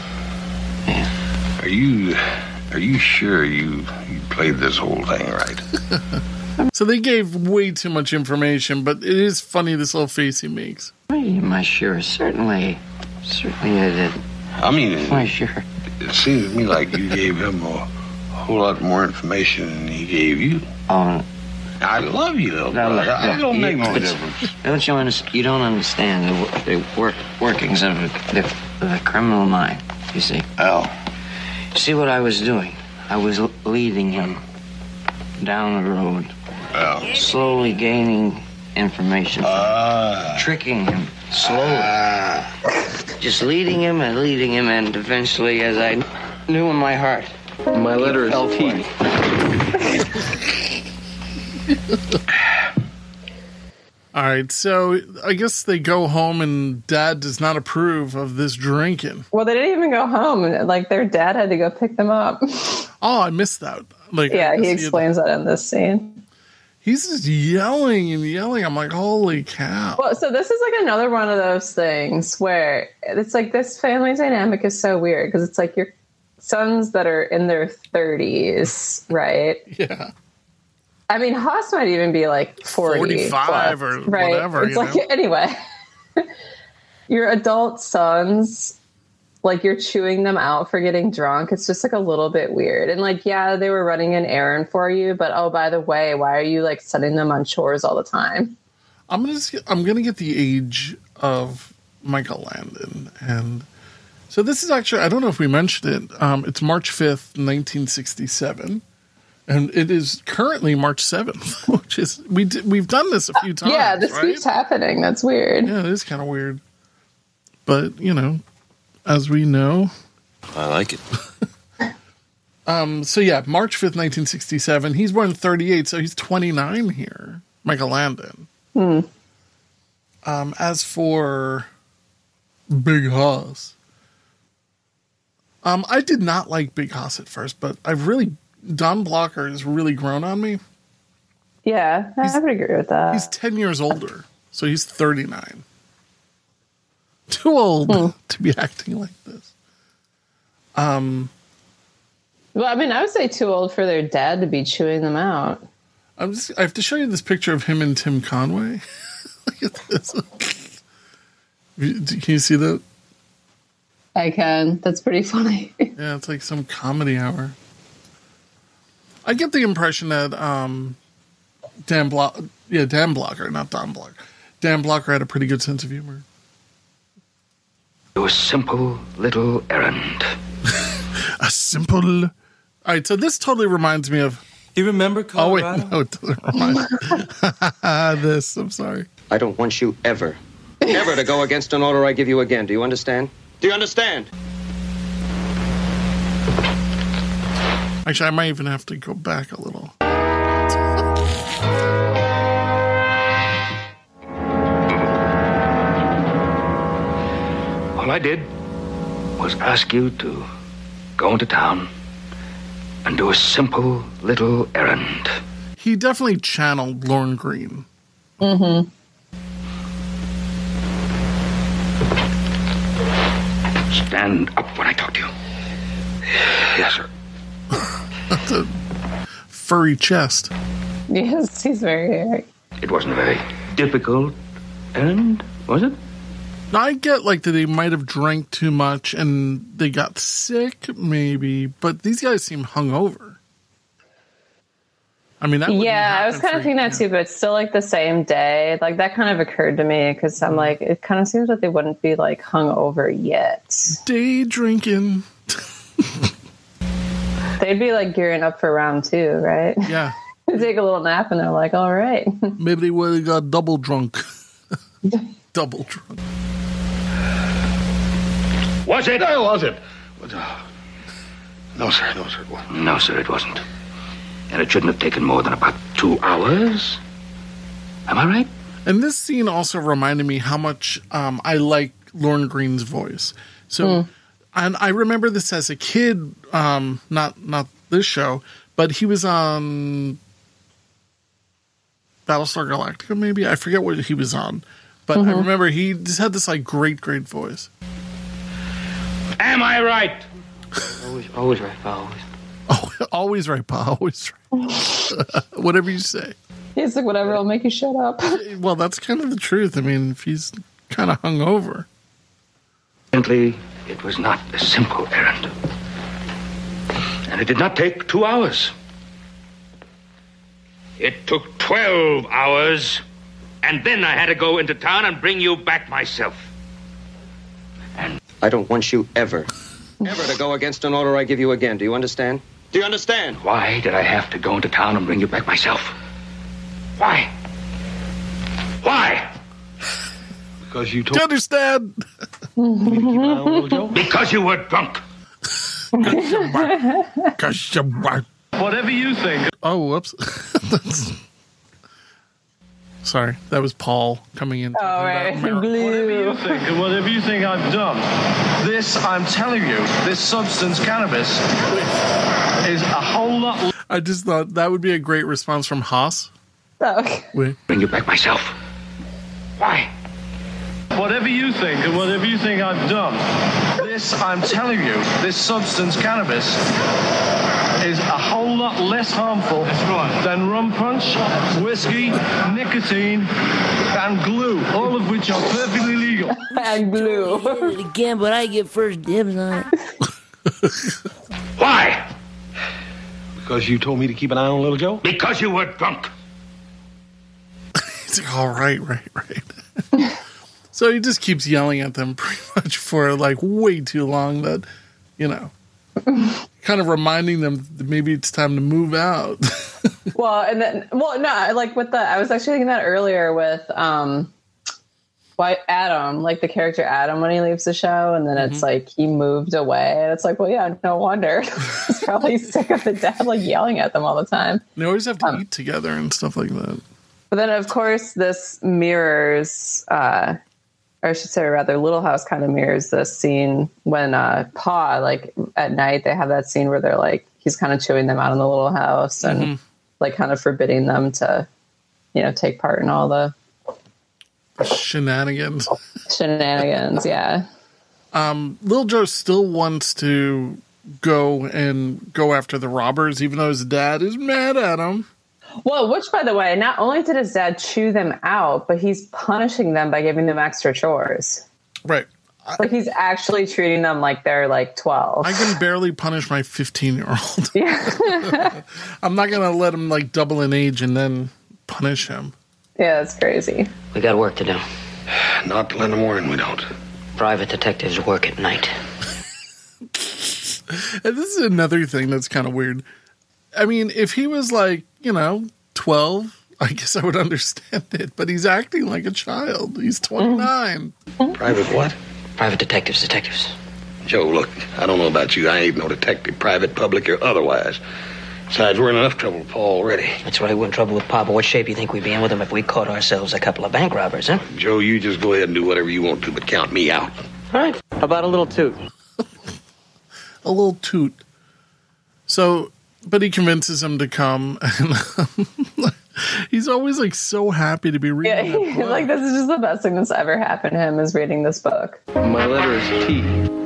Are you are you sure you you played this whole thing right? So they gave way too much information, but it is funny, this little face he makes. Am I sure? Certainly. Certainly I did. I mean, Am I sure? it seems to me like you gave him a whole lot more information than he gave you. Oh, I love you, though. Now, brother. look, I look, don't make you- no but difference. Don't you understand? You don't understand the, the work, workings of the, the criminal mind. You see? Oh. See what I was doing? I was l- leading him down the road, Oh. slowly gaining information, Ah. tricking him slowly, just leading him and leading him, and eventually, as I knew in my heart, My letter is fell for T. it. All right, so I guess they go home and Dad does not approve of this drinking. Well, they didn't even go home. Like, their dad had to go pick them up. Oh, I missed that. Like, Yeah, I guess he had- explains that in this scene. He's just yelling and yelling. I'm like, holy cow. Well, so this is like another one of those things where it's like this family dynamic is so weird because it's like your sons that are in their thirties, right? Yeah. I mean, Haas might even be like forty, forty-five plus, or right? whatever, It's you like, know? anyway, your adult sons, like you're chewing them out for getting drunk. It's just like a little bit weird. And like, yeah, they were running an errand for you, but oh, by the way, why are you like setting them on chores all the time? I'm gonna just, I'm gonna get the age of Michael Landon, and so this is actually, I don't know if we mentioned it. Um, it's March fifth, nineteen sixty-seven, and it is currently March seventh, which is we did, we've done this a few times. Yeah, this right? keeps happening. That's weird. Yeah, it is kind of weird, but you know, as we know, I like it. um, so yeah, March fifth, nineteen sixty-seven. He's born thirty-eight, so he's twenty-nine here. Michael Landon. Hmm. Um, as for Big Hoss, um, I did not like Big Hoss at first, but I've really Don Blocker has really grown on me. Yeah, I would agree with that. He's ten years older, so he's thirty-nine. Too old Hmm. to be acting like this. Um, Well, I mean, I would say too old for their dad to be chewing them out. I'm just, I have to show you this picture of him and Tim Conway. Look at this. Can you see that? I can. That's pretty funny. Yeah, it's like some comedy hour. I get the impression that um, Dan Block, yeah, Dan Blocker, not Don Blocker. Dan Blocker had a pretty good sense of humor. A simple little errand. A simple. All right, so this totally reminds me of. You remember Colorado? Oh wait, no, it doesn't remind me. This, I'm sorry. I don't want you ever, ever to go against an order I give you again. Do you understand? Do you understand? Actually, I might even have to go back a little. All I did was ask you to go into town and do a simple little errand. He definitely channeled Lorne Greene. Mm-hmm. Stand up when I talk to you. Yes, sir. That's a furry chest. Yes, he's very hairy. It wasn't a very difficult errand, was it? I get like that they might have drank too much and they got sick, maybe, but these guys seem hungover. I mean, that yeah, I was kind of thinking that too, but it's still like the same day. Like that kind of occurred to me because I'm like, it kind of seems like they wouldn't be like hungover yet. Day drinking. They'd be like gearing up for round two, right? Yeah. They take a little nap and they're like, all right. Maybe they would have got double drunk. Double drunk. Was it? No, was it? No, sir. No, sir. It wasn't. No, sir, it wasn't. And it shouldn't have taken more than about two hours. Am I right? And this scene also reminded me how much um, I like Lorne Greene's voice. So, mm. and I remember this as a kid, um, not not this show, but he was on Battlestar Galactica, maybe? I forget what he was on. But mm-hmm. I remember he just had this like great, great voice. Am I right? Always, always right, Pa, always. Oh, always right, Pa, always right. Whatever you say. He's like, whatever will make you shut up. Well, that's kind of the truth. I mean, if he's kind of hungover. Evidently, it was not a simple errand. And it did not take two hours. It took twelve hours, and then I had to go into town and bring you back myself. And I don't want you ever, ever to go against an order I give you again. Do you understand? Do you understand? Why did I have to go into town and bring you back myself? Why? Why? Because you told... Do you understand? Because you were drunk. Because you were... Whatever you think. Oh, whoops. Sorry, that was Paul coming in. Oh, right. Whatever you think, and whatever you think I've done, this, I'm telling you, this substance, cannabis, is a whole lot... I just thought that would be a great response from Haas. Oh, okay. Wait. Bring you back myself. Why? Whatever you think, and whatever you think I've done, this, I'm telling you, this substance, cannabis, is a whole lot less harmful than rum punch, whiskey, nicotine, and glue, all of which are perfectly legal. And glue. Hit it again, but I get first dibs on it. Why? Because you told me to keep an eye on Little Joe? Because you were drunk. He's like, all right, right, right. So he just keeps yelling at them pretty much for like way too long that, you know, kind of reminding them that maybe it's time to move out. Well, and then, well, no, like with the, I was actually thinking that earlier with, um, why Adam, like the character Adam when he leaves the show, and then mm-hmm. it's like he moved away, and it's like, well, yeah, no wonder. He's probably sick of the dad like yelling at them all the time. They always have to um, eat together and stuff like that. But then, of course, this mirrors, uh, or I should say, rather, Little House kind of mirrors this scene when uh, Pa, like at night, they have that scene where they're like, he's kind of chewing them out in the little house and mm-hmm. like kind of forbidding them to, you know, take part in all the shenanigans. Shenanigans, yeah. Um, Little Joe still wants to go and go after the robbers, even though his dad is mad at him. Well, which, by the way, not only did his dad chew them out, but he's punishing them by giving them extra chores. Right. Like he's actually treating them like they're like twelve. I can barely punish my fifteen-year-old. Yeah. I'm not going to let him like double in age and then punish him. Yeah, that's crazy. We got work to do. Not till in the morning, we don't. Private detectives work at night. And this is another thing that's kind of weird. I mean, if he was like, you know, twelve, I guess I would understand it. But he's acting like a child. He's twenty-nine. Mm-hmm. Private what? Private detectives, detectives. Joe, look, I don't know about you. I ain't no detective, private, public, or otherwise. Besides, we're in enough trouble with Paul already. That's right, we're in trouble with Papa. What shape do you think we'd be in with him if we caught ourselves a couple of bank robbers, huh? Joe, you just go ahead and do whatever you want to, but count me out. All right. How about a little toot? A little toot. So, but he convinces him to come, and he's always like so happy to be reading. Yeah, that book. like this is just the best thing that's ever happened to him is reading this book. My letter is T.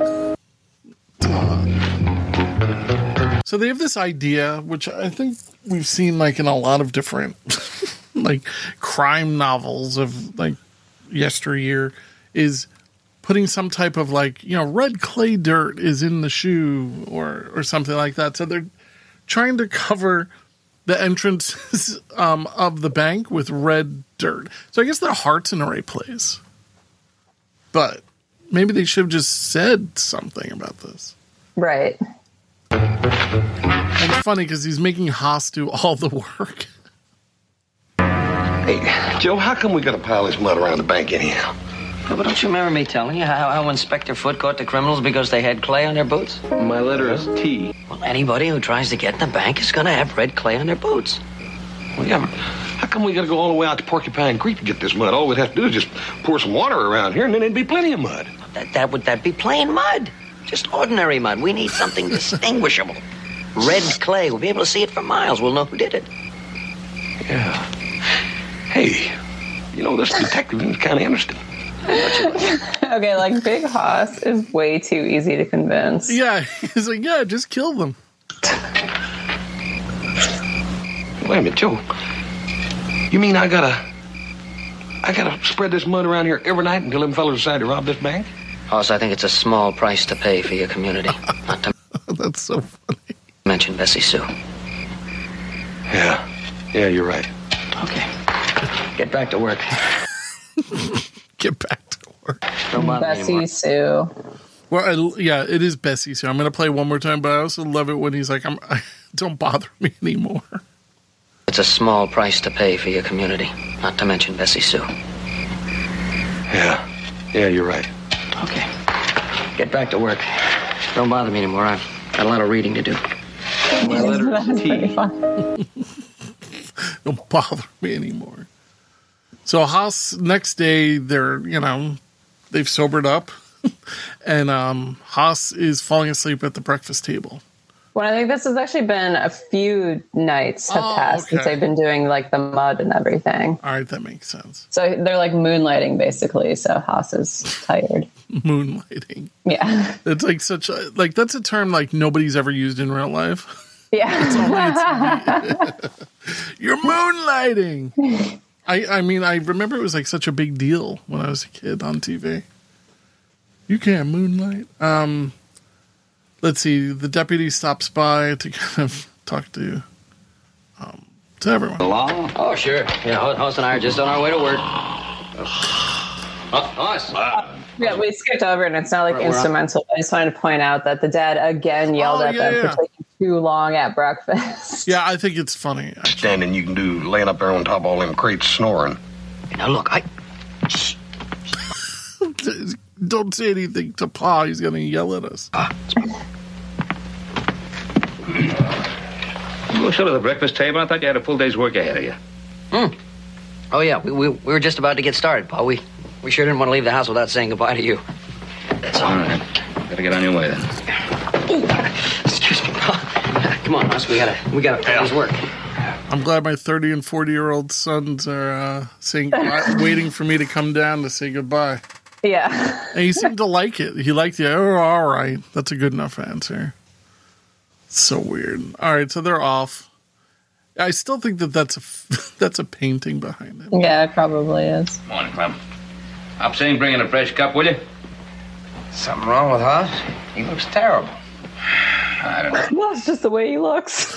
So they have this idea, which I think we've seen like in a lot of different like crime novels of like yesteryear, is putting some type of like, you know, red clay dirt is in the shoe or or something like that. So they're trying to cover the entrances um, of the bank with red dirt. So I guess their heart's in the right place. But maybe they should have just said something about this. Right. And it's funny because he's making Haas do all the work. Hey, Joe, how come we got a pile of this mud around the bank anyhow? Yeah, but don't you remember me telling you how, how Inspector Foot caught the criminals because they had clay on their boots? My letter is T. Well, anybody who tries to get in the bank is going to have red clay on their boots. Well, yeah, but how come we got to go all the way out to Porcupine Creek to get this mud? All we'd have to do is just pour some water around here, and then there'd be plenty of mud. That, that would that be plain mud. Just ordinary mud. We need something distinguishable. Red clay. We'll be able to see it for miles. We'll know who did it. Yeah. Hey, you know, this detective is kind of interesting. Okay, like Big Hoss is way too easy to convince. Yeah, he's like, yeah, just kill them. Wait a minute, Joe. You mean I gotta, I gotta spread this mud around here every night until them fellas decide to rob this bank? Hoss, I think it's a small price to pay for your community. Not to That's so funny. mention Bessie Sue. Yeah, yeah, you're right. Okay. Get back to work. Get back to work. Don't bother me Bessie anymore. Sue. Well, I, yeah, it is Bessie Sue. I'm going to play one more time, but I also love it when he's like, I'm, I, don't bother me anymore. It's a small price to pay for your community. Not to mention Bessie Sue. Yeah, yeah, you're right. Okay. Get back to work. Don't bother me anymore. I've got a lot of reading to do. My letter is T. Don't bother me anymore. So Haas, next day, they're, you know, they've sobered up. And um, Haas is falling asleep at the breakfast table. Well, I think this has actually been a few nights have Oh, passed okay. since they've been doing like the mud and everything. All right, that makes sense. So they're like moonlighting basically. So Haas is tired. Moonlighting. Yeah. It's like such a, like, that's a term like nobody's ever used in real life. Yeah. You're moonlighting. I, I mean, I remember it was like such a big deal when I was a kid on T V. You can't moonlight. Um, let's see. The deputy stops by to kind of talk to um, to everyone. Hello? Oh, sure. Yeah, Hoss and I are just on our way to work. Hoss. Yeah, we skipped over and it's not like We're- we're instrumental. I just wanted to point out that the dad again yelled Oh, at yeah, them yeah. for taking too long at breakfast. Yeah, I think it's funny. Standing you can do laying up there on top of all them crates snoring. Now, look, I... Don't say anything to Pa. He's going to yell at us. You go sit at the breakfast table? I thought you had a full day's work ahead of you. Hmm. Oh, yeah, we, we, we were just about to get started, Paul. We, we sure didn't want to leave the house without saying goodbye to you. That's all. All right. Better get on your way then. Excuse me, Paul. Come on, Hoss, we gotta, we gotta finish work. I'm glad my thirty and forty year old sons are uh, saying goodbye, waiting for me to come down to say goodbye. Yeah. And he seemed to like it. He liked it. Oh, all right. That's a good enough answer. So weird. All right, so they're off. I still think that that's a that's a painting behind it. Yeah, it probably is. Morning, Clem. Up saying bring in a fresh cup, will you? Something wrong with Hoss? He looks terrible. I don't know. Well, it's just the way he looks.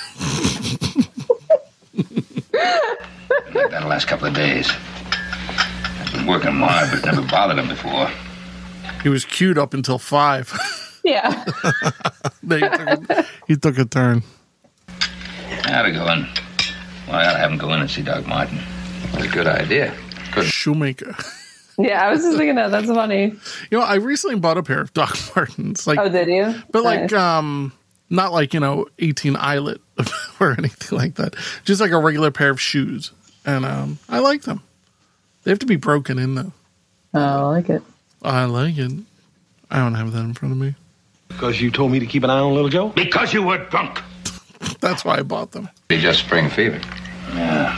Been like that the last couple of days. I've been working him hard, but it never bothered him before. He was cute up until five. Yeah. Then he, took a, he took a turn. I ought to go in. Well, I ought to have him go in and see Doc Martin. That's a good idea. Good. Shoemaker. Yeah, I was just thinking that. That's funny. You know, I recently bought a pair of Doc Martens. Like, Oh, did you? But Nice. like, um, not like, you know, eighteen eyelet or anything like that. Just like a regular pair of shoes. And um, I like them. They have to be broken in, though. Oh, I like it. I like it. I don't have that in front of me. Because you told me to keep an eye on little Joe? Because you were drunk. That's why I bought them. It's just spring fever. Yeah.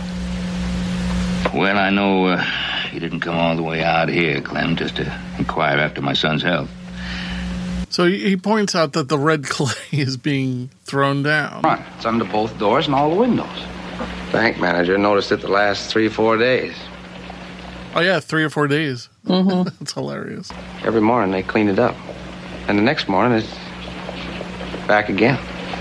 Well, I know uh, you didn't come all the way out here, Clem, just to inquire after my son's health. So he, he points out that the red clay is being thrown down. Front. It's under both doors and all the windows. Bank manager noticed it the last three, four days. Oh, yeah, three or four days. Mm-hmm. That's hilarious. Every morning they clean it up. And the next morning it's back again.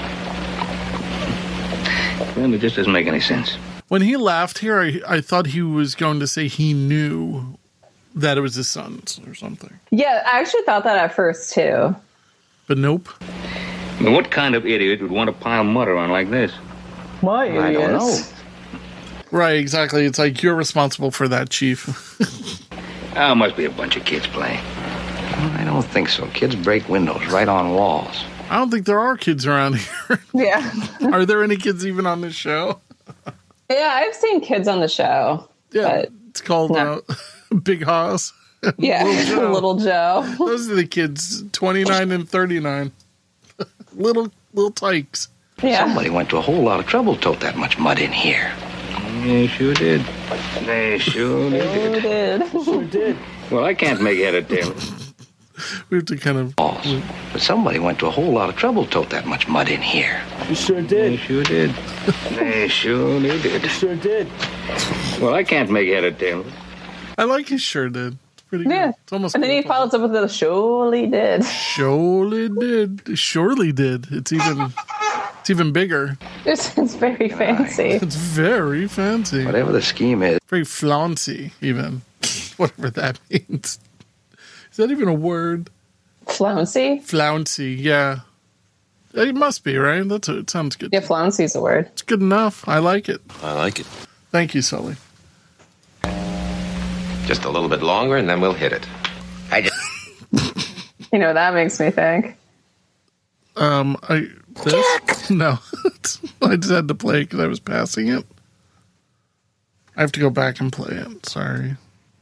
Well, it just doesn't make any sense. When he laughed here, I, I thought he was going to say he knew that it was his son's or something. Yeah, I actually thought that at first, too. But nope. I mean, what kind of idiot would want to pile mud around like this? My idiot. I don't know. Right, exactly. It's like, you're responsible for that, Chief. Oh, must be a bunch of kids playing. I don't think so. Kids break windows right on walls. I don't think there are kids around here. Yeah. Are there any kids even on this show? Yeah, I've seen kids on the show. Yeah, it's called no. uh, Big Hoss. Yeah, Little Joe. Little Joe. Those are the kids, twenty-nine and thirty-nine. little little tykes. Yeah. Somebody went to a whole lot of trouble to tote that much mud in here. They sure did. They sure did. did. Sure did. Well, I can't make head or tail. We have to kind of... Balls. But somebody went to a whole lot of trouble to tote that much mud in here. You sure did. They sure did. They sure did. You sure did. Well, I can't make head or tail. I like his sure did. It's pretty good. Yeah. It's almost and then he follows up with the surely did. Surely did. Surely did. It's even... It's even bigger. It's, it's very fancy. It's very fancy. Whatever the scheme is. Very flouncy, even. Whatever that means. Is that even a word? Flouncy? Flouncy, yeah. It must be, right? That's a, it sounds good. Yeah, flouncy's a word. It's good enough. I like it. I like it. Thank you, Sully. Just a little bit longer, and then we'll hit it. I just... You know, that makes me think. Um, I... This? No. I just had to play because I was passing it. I have to go back and play it. Sorry.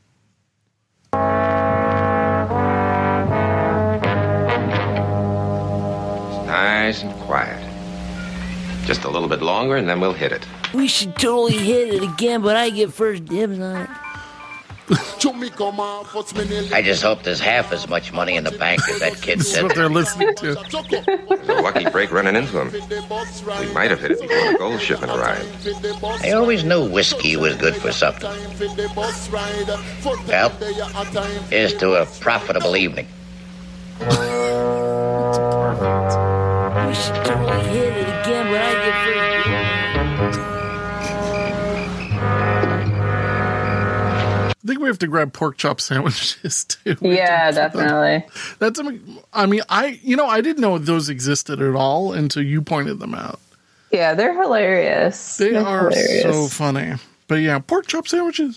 Nice and quiet. Just a little bit longer, and then we'll hit it. We should totally hit it again, but I get first dibs on it. I just hope there's half as much money in the bank as that kid This is said. what they're listening to. There's a lucky break running into him. We might have hit it before the gold shipment arrived. I always knew whiskey was good for something. Well, here's to a profitable evening. We should totally hit it again, but I get first dibs. I think we have to grab pork chop sandwiches too. Yeah, definitely. That's, I mean, I, you know, I didn't know those existed at all until you pointed them out. Yeah, they're hilarious. They they're are hilarious. so funny. But yeah, pork chop sandwiches.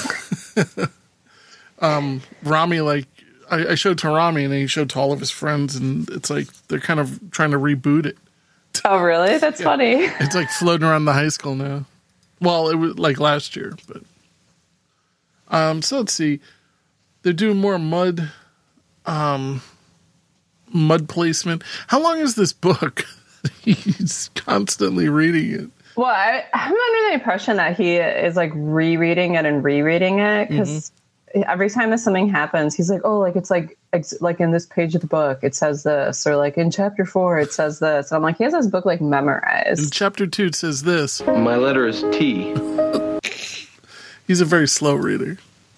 um, Rami, like, I, I showed to Rami and he showed to all of his friends, and it's like they're kind of trying to reboot it. Oh, really? That's Yeah. funny. It's like floating around the high school now. Well, it was like last year, but. Um, so let's see. They're doing more mud, um, mud placement. How long is this book? He's constantly reading it. Well, I, I'm under the impression that he is like rereading it and rereading it because mm-hmm. every time that something happens, he's like, "Oh, like it's like ex- like in this page of the book, it says this," or like in chapter four, it says this. And I'm like, he has this book like memorized. In chapter two, it says this. My letter is T. He's a very slow reader.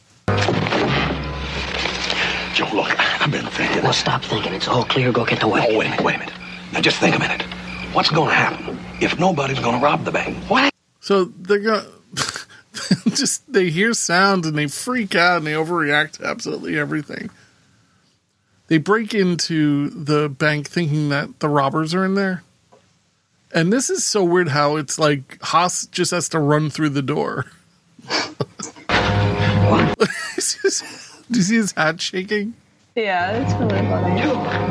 Joe, look, I've been thinking. Well, stop thinking. It's all clear. Go get the way. Oh, wait a minute, wait a minute. Now, just think a minute. What's going to happen if nobody's going to rob the bank? What? So they're going to just, they hear sounds and they freak out and they overreact to absolutely everything. They break into the bank thinking that the robbers are in there. And this is so weird how it's like Haas just has to run through the door. What? Do you see his hat shaking? Yeah, it's really funny.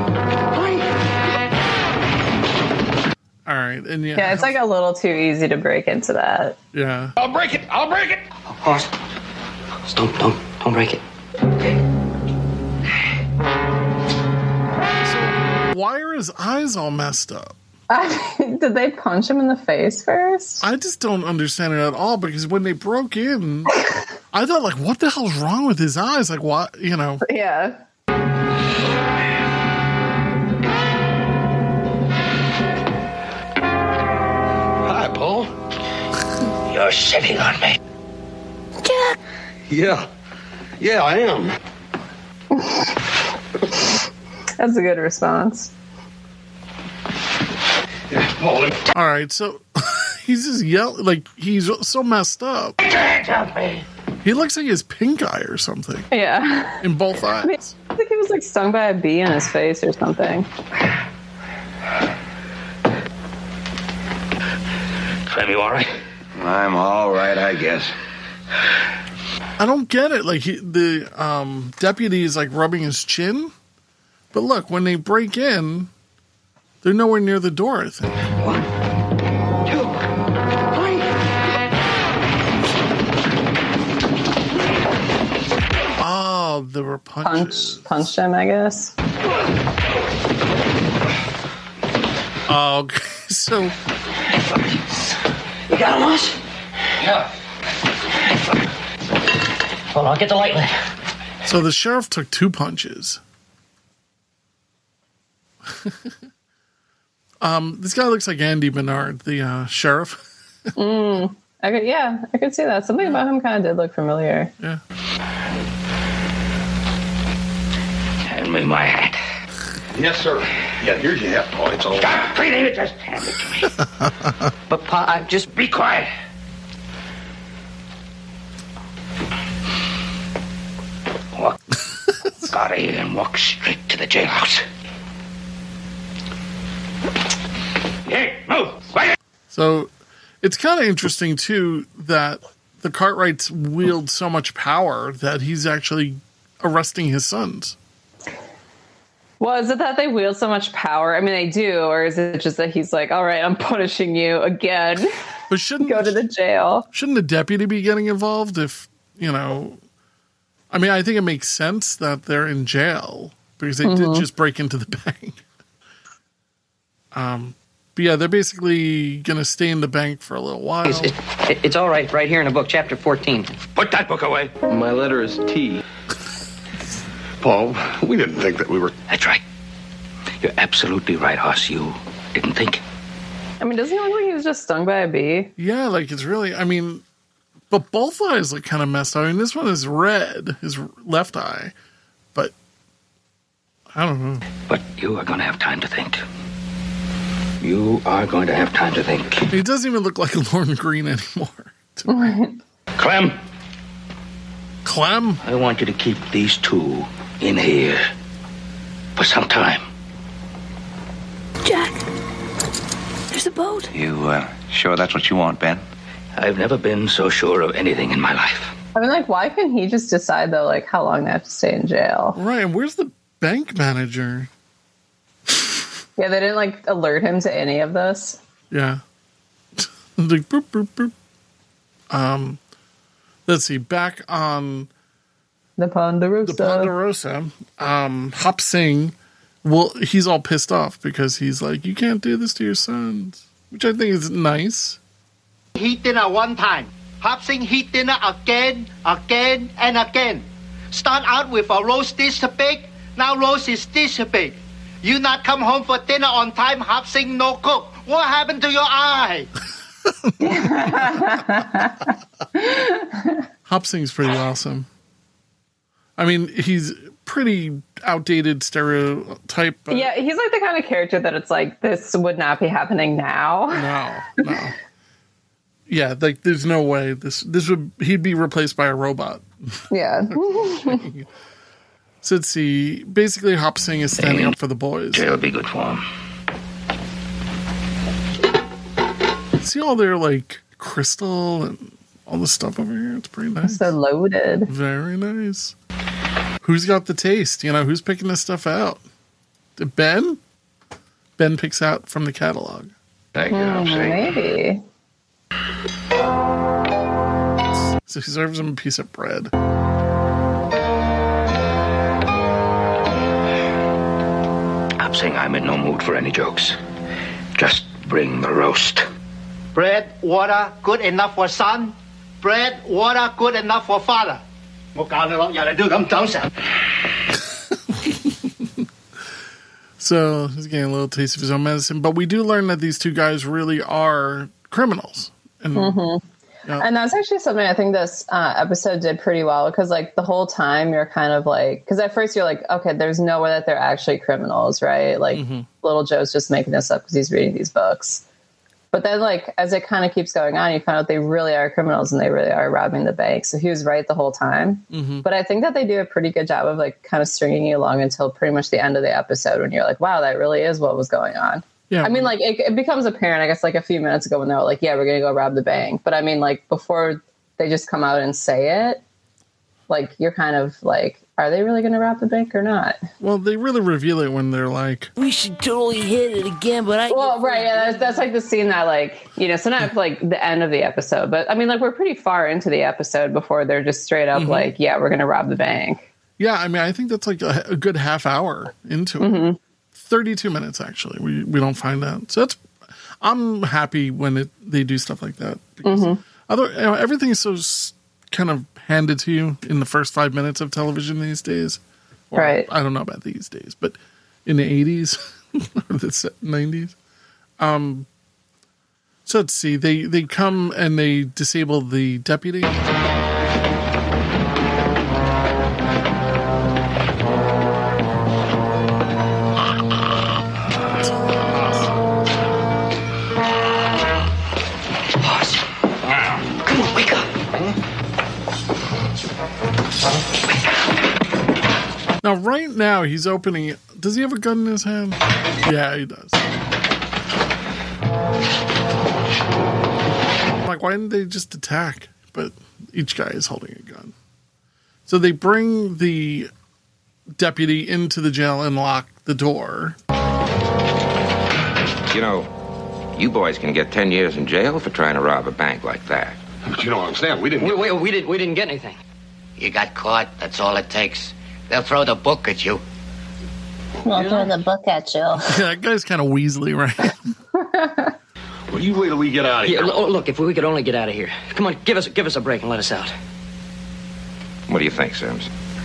All right, and yeah, Yeah, it's like a little too easy to break into that. yeah. I'll break it. I'll break it. Horse. Don't, don't, don't break it. his eyes all messed up? Did they punch him in the face first? I just don't understand it at all because when they broke in, I thought, like, what the hell's wrong with his eyes? Like, what, you know? Yeah. Hi, Paul. You're sitting on me. Jack. Yeah. Yeah, I am. That's a good response. All right, so he's just yelling, like, he's so messed up. He looks like he has pink eye or something. Yeah. In both eyes. I, mean, I think he was, like, stung by a bee in his face or something. Clem, you all right? I'm all right, I guess. I don't get it. Like, he, the um, deputy is, like, rubbing his chin. But look, when they break in, they're nowhere near the door, I think. One, two, three. Oh, there were punches. Punch, punched him, I guess. Oh, okay. So. You got him, Moss? Yeah. Hold on, get the light lit. So the sheriff took two punches. um, this guy looks like Andy Bernard, the uh, sheriff. mm, I could, yeah, I could see that. Something about him kind of did look familiar. Yeah. Hand me my hat. Yes, sir. Yeah, here's your hat, Paul. It's all Stop breathing it. Just hand it to me. But, Pa, I just be quiet. Walk out of here and walk straight to the jailhouse. Hey, move! Quiet! So it's kind of interesting, too, that the Cartwrights wield so much power that he's actually arresting his sons. Well, is it that they wield so much power? I mean, they do, or is it just that he's like, all right, I'm punishing you again. But shouldn't go to the jail? Shouldn't the deputy be getting involved if, you know, I mean, I think it makes sense that they're in jail because they mm-hmm. did just break into the bank. um, but yeah, they're basically going to stay in the bank for a little while. It's, it, it's all right, right here in the book, chapter fourteen. Put that book away. My letter is T. Paul, we didn't think that we were... That's right. You're absolutely right, Hoss. You didn't think. I mean, doesn't he look like he was just stung by a bee? Yeah, like it's really, I mean, but both eyes look kind of messed up. I mean, this one is red, his left eye, but I don't know. But you are going to have time to think. You are going to have time to think. He doesn't even look like Lorne Green anymore. Clem. Clem? I want you to keep these two in here for some time. Jack, there's a boat. You uh, sure that's what you want, Ben? I've never been so sure of anything in my life. I mean, like, why couldn't he just decide, though, like, how long they have to stay in jail? Right, and where's the bank manager? Yeah, they didn't, like, alert him to any of this. Yeah. Like, boop, boop, boop. Um, let's see, back on... The Ponderosa. The Ponderosa. Um, Hop Sing, well, he's all pissed off because he's like, you can't do this to your sons. Which I think is nice. Heat dinner one time. Hop Sing heat dinner again, again, and again. Start out with a roast this big. Now roast is this big. You not come home for dinner on time, Hop Sing no cook. What happened to your eye? Hop Sing's pretty awesome. I mean, he's pretty outdated stereotype. But yeah, he's like the kind of character that it's like, this would not be happening now. No, no. Yeah, like there's no way this this would he'd be replaced by a robot. Yeah. So let's see. Basically, Hop Sing is standing up for the boys. Jail would be good for him. See all their like crystal and all the stuff over here. It's pretty nice. So loaded. Very nice. Who's got the taste? You know, who's picking this stuff out? Ben? Ben picks out from the catalog. Thank you, Hop Sing. Maybe. So he serves him a piece of bread. Hop Sing, I'm in no mood for any jokes. Just bring the roast. Bread, water, good enough for son. Bread, water, good enough for father. 我教你落日嚟都咁走神。 So he's getting a little taste of his own medicine, but we do learn that these two guys really are criminals. And, Mm-hmm. yeah. And that's actually something I think this uh, episode did pretty well, because like the whole time you're kind of like, because at first you're like, okay, there's no way that they're actually criminals, right? Like Mm-hmm. little Joe's just making this up because he's reading these books. But then like as it kind of keeps going on, you find out they really are criminals and they really are robbing the bank. So he was right the whole time. Mm-hmm. But I think that they do a pretty good job of like kind of stringing you along until pretty much the end of the episode when you're like, wow, that really is what was going on. Yeah. I mean, like, it, it becomes apparent, I guess, like a few minutes ago when they were like, yeah, we're going to go rob the bank. But I mean, like, before they just come out and say it, like, you're kind of like, are they really going to rob the bank or not? Well, they really reveal it when they're like, we should totally hit it again, but I... Well, right, yeah, that's, that's like the scene that, like, you know, so not like the end of the episode, but I mean, like, we're pretty far into the episode before they're just straight up Mm-hmm. like, yeah, we're going to rob the bank. yeah, I mean, I think that's like a, a good half hour into it. Mm-hmm. thirty-two minutes, actually. We we don't find that. So that's, I'm happy when it, they do stuff like that. Because Mm-hmm. other, you know, everything is so s- kind of handed to you in the first five minutes of television these days. Or, Right. I don't know about these days, but in the eighties or the nineties. Um, so let's see. They, they come and they disable the deputy. Come on, wake up. Now, right now, he's opening it. Does he have a gun in his hand? Yeah, he does. I'm like, why didn't they just attack? But each guy is holding a gun. So they bring the deputy into the jail and lock the door. You know, you boys can get ten years in jail for trying to rob a bank like that. But you don't understand. We didn't. We, we, we, did, we didn't get anything. You got caught. That's all it takes. They'll throw the book at you. We'll throw the book at you. Yeah, that guy's kind of Weasley, right? Well, you wait till we get out of Yeah, here. lo- look, if we could only get out of here. Come on, give us give us a break and let us out. What do you think, Sims?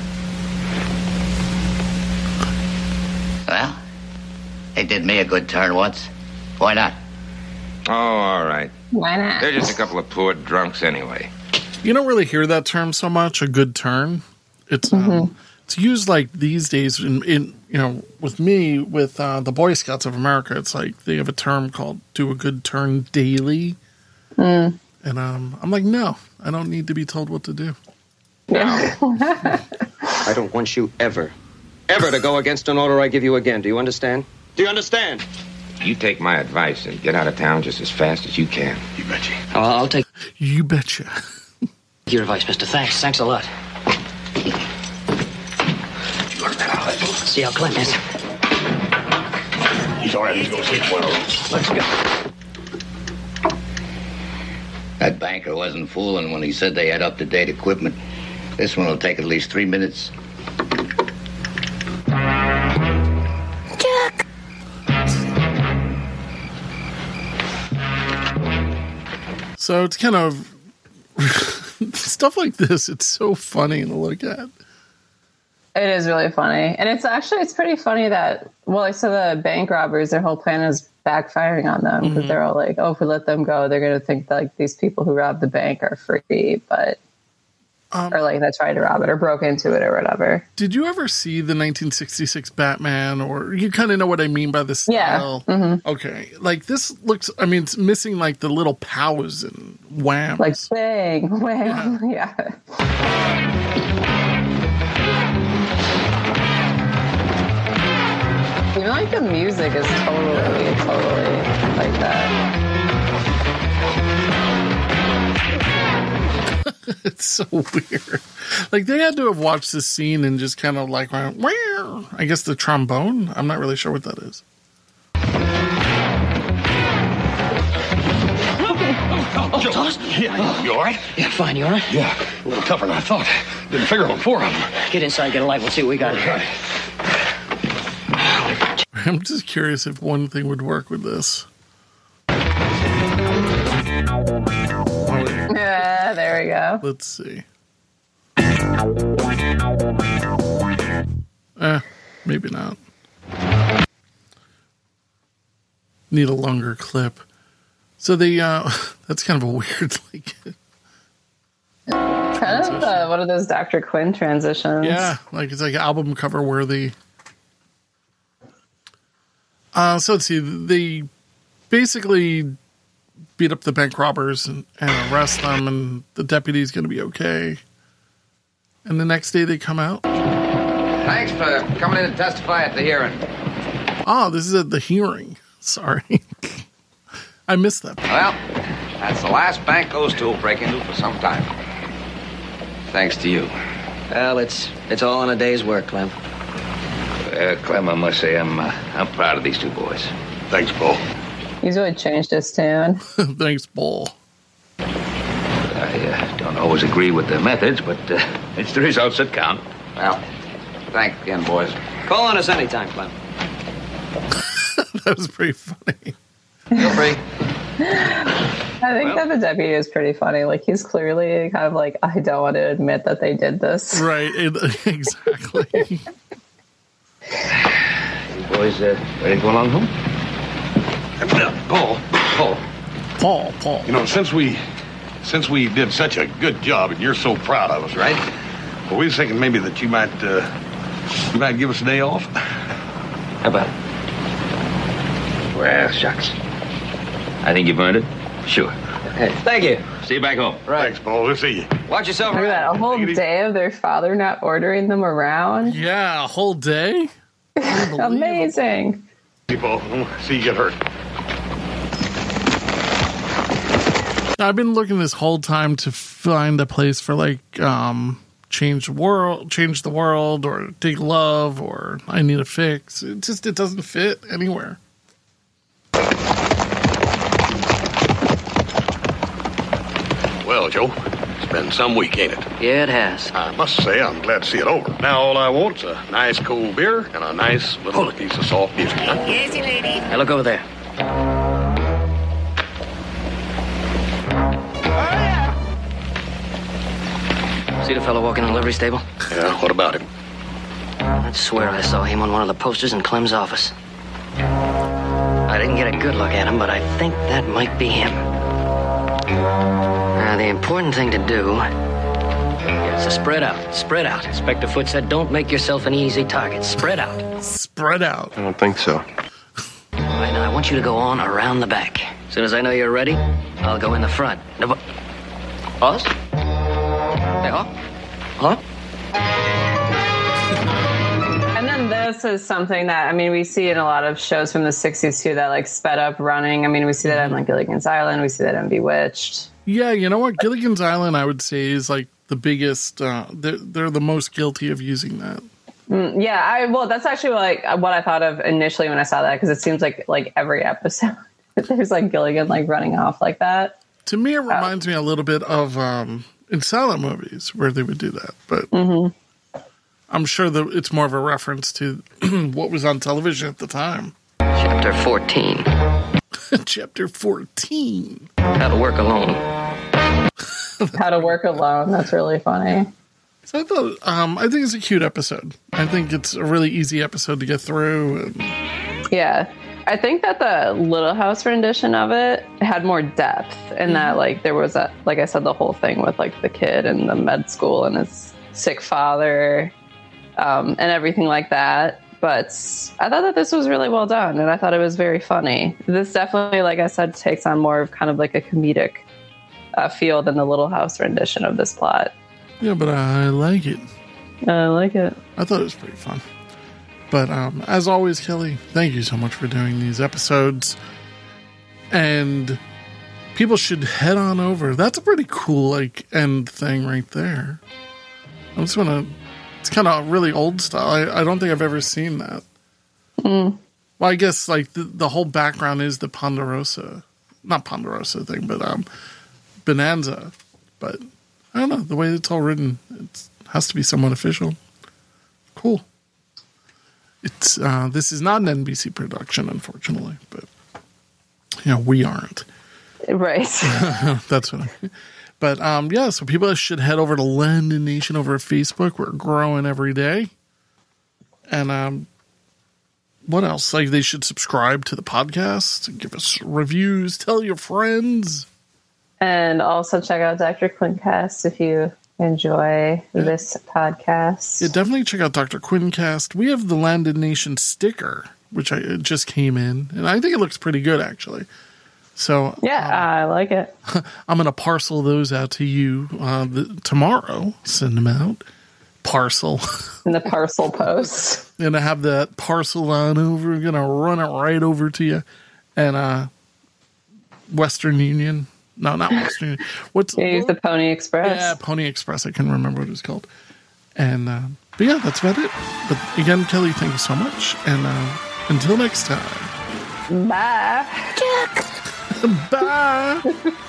Well, they did me a good turn once. Why not? Oh, all right. Why not? They're just a couple of poor drunks anyway. You don't really hear that term so much, a good turn. It's um, it's used like these days in, in you know, with me, with uh, the Boy Scouts of America, it's like they have a term called do a good turn daily. Mm. And um, I'm like, no, I don't need to be told what to do. I don't want you ever, ever to go against an order I give you again. Do you understand? Do you understand? You take my advice and get out of town just as fast as you can. You betcha. Oh, I'll take You betcha. your advice, mister. Thanks. Thanks a lot. See how Clint is. He's all right. He's going to sleep well. Let's go. That banker wasn't fooling when he said they had up-to-date equipment. This one will take at least three minutes. Jack! So it's kind of stuff like this. It's so funny to look at. It is really funny. And it's actually, it's pretty funny that, well, like, so the bank robbers, their whole plan is backfiring on them because Mhm. they're all like, oh, if we let them go, they're going to think that, like, these people who robbed the bank are free, but, Um, or like, they tried to rob it or broke into it or whatever. Did you ever see the nineteen sixty-six Batman, or you kind of know what I mean by the Yeah. style? Mhm. Okay. Like this looks, I mean, it's missing like the little pows and whams. Like, bang, wham, yeah. Even like the music is totally, totally like that. It's so weird. Like they had to have watched this scene and just kind of like, went, "Wah." I guess the trombone. I'm not really sure what that is. Oh, Joe. Yeah, you all right? Yeah, fine. You all right? Yeah, a little tougher than I thought. Didn't figure on four of them. Get inside, get a light. We'll see what we got here. I'm just curious if one thing would work with this. Yeah, there we go. Let's see. Eh, maybe not. Need a longer clip. So they, uh, that's kind of a weird, like... Kind of uh, one of those Doctor Quinn transitions. Yeah, like it's like album cover worthy. Uh, so let's see. They basically beat up the bank robbers and, and arrest them, and the deputy's going to be okay. And the next day they come out. Thanks for coming in to testify at the hearing. Oh, this is at the hearing. Sorry. I missed that. Well, that's the last bank those two will break into for some time. Thanks to you. Well, it's it's all in a day's work, Clem. Uh, Clem, I must say, I'm uh, I'm proud of these two boys. Thanks, Paul. He's really changed his tune. Thanks, Paul. I uh, don't always agree with the methods, but uh, it's the results that count. Well, thanks again, boys. Call on us anytime, Clem. That was pretty funny. Feel free. I think well, that the deputy is pretty funny. Like, he's clearly kind of like, I don't want to admit that they did this. Right, it, exactly. You boys uh, ready to go along home? Uh, Paul, Paul. Paul, Paul. You know, since we since we did such a good job and you're so proud of us, right? Well, we was thinking maybe that you might, uh, you might give us a day off. How about it? Well, shucks. I think you've earned it. Sure. Hey, thank you. See you back home. Right. Thanks, Paul. We'll see you. Watch yourself. Look at that. A whole day of their father not ordering them around. Yeah, a whole day? Amazing. People, see you get hurt. I've been looking this whole time to find a place for like um, change the world, change the world, or take love, or I need a fix. It just it doesn't fit anywhere. Well, Joe, it's been some week, ain't it? Yeah, it has. I must say I'm glad to see it over. Now all I want's a nice cold beer and a nice little piece of soft music. Huh? Yes, lady. Hey, look over there. See the fellow walking in the livery stable? Yeah, what about him? I swear I saw him on one of the posters in Clem's office. I didn't get a good look at him, but I think that might be him. Now, the important thing to do is to spread out. Spread out. Inspector Foote said don't make yourself an easy target. Spread out. Spread out. I don't think so. All right, now I want you to go on around the back. As soon as I know you're ready, I'll go in the front. No, but... Pause. Yeah. Huh? And then this is something that, I mean, we see in a lot of shows from the sixties too, that like sped up running. I mean, we see that on like Gilligan's Island. We see that in Bewitched. Yeah, you know what? Gilligan's Island, I would say, is like the biggest, uh, they're, they're the most guilty of using that. Mm, yeah, I well, that's actually like what I thought of initially when I saw that, because it seems like like every episode there's like Gilligan like running off like that. To me, it reminds uh, me a little bit of um, in silent movies where they would do that, but mm-hmm. I'm sure that it's more of a reference to what was on television at the time. Chapter fourteen. Chapter fourteen. How to work alone. How to work alone. That's really funny. So I thought, um, I think it's a cute episode. I think it's a really easy episode to get through. And... Yeah. I think that the Little House rendition of it had more depth in mm-hmm. that, like, there was a, like I said, the whole thing with like the kid and the med school and his sick father, um, and everything like that. But I thought that this was really well done, and I thought it was very funny. This definitely, like I said, takes on more of kind of like a comedic uh, feel than the Little House rendition of this plot. Yeah, but I like it. I like it. I thought it was pretty fun. But um, as always, Kelly, thank you so much for doing these episodes. And people should head on over. That's a pretty cool like end thing right there. I just want to... It's kind of really old style. I, I don't think I've ever seen that. Mm. Well, I guess like the, the whole background is the Ponderosa, not Ponderosa thing, but um, Bonanza. But I don't know, the way it's all written, it has to be somewhat official. Cool. it's uh, this is not an N B C production, unfortunately, but you know we aren't. Right. That's what I But um, yeah, so people should head over to Landon Nation over at Facebook. We're growing every day. And um, what else? Like they should subscribe to the podcast, give us reviews, tell your friends. And also check out Doctor Quincast if you enjoy yeah. this podcast. Yeah, definitely check out Doctor Quincast. We have the Landon Nation sticker, which I, it just came in. And I think it looks pretty good, actually. So yeah, um, I like it. I'm going to parcel those out to you uh, the, tomorrow. Send them out. Parcel. In the parcel post. Going to have that parcel on over. Going to run it right over to you. And uh, Western Union. No, not Western Union. What's you use the Pony Express. Yeah, Pony Express. I couldn't remember what it was called. And uh, but yeah, that's about it. But again, Kelly, thank you so much. And uh, until next time. Bye. Bye.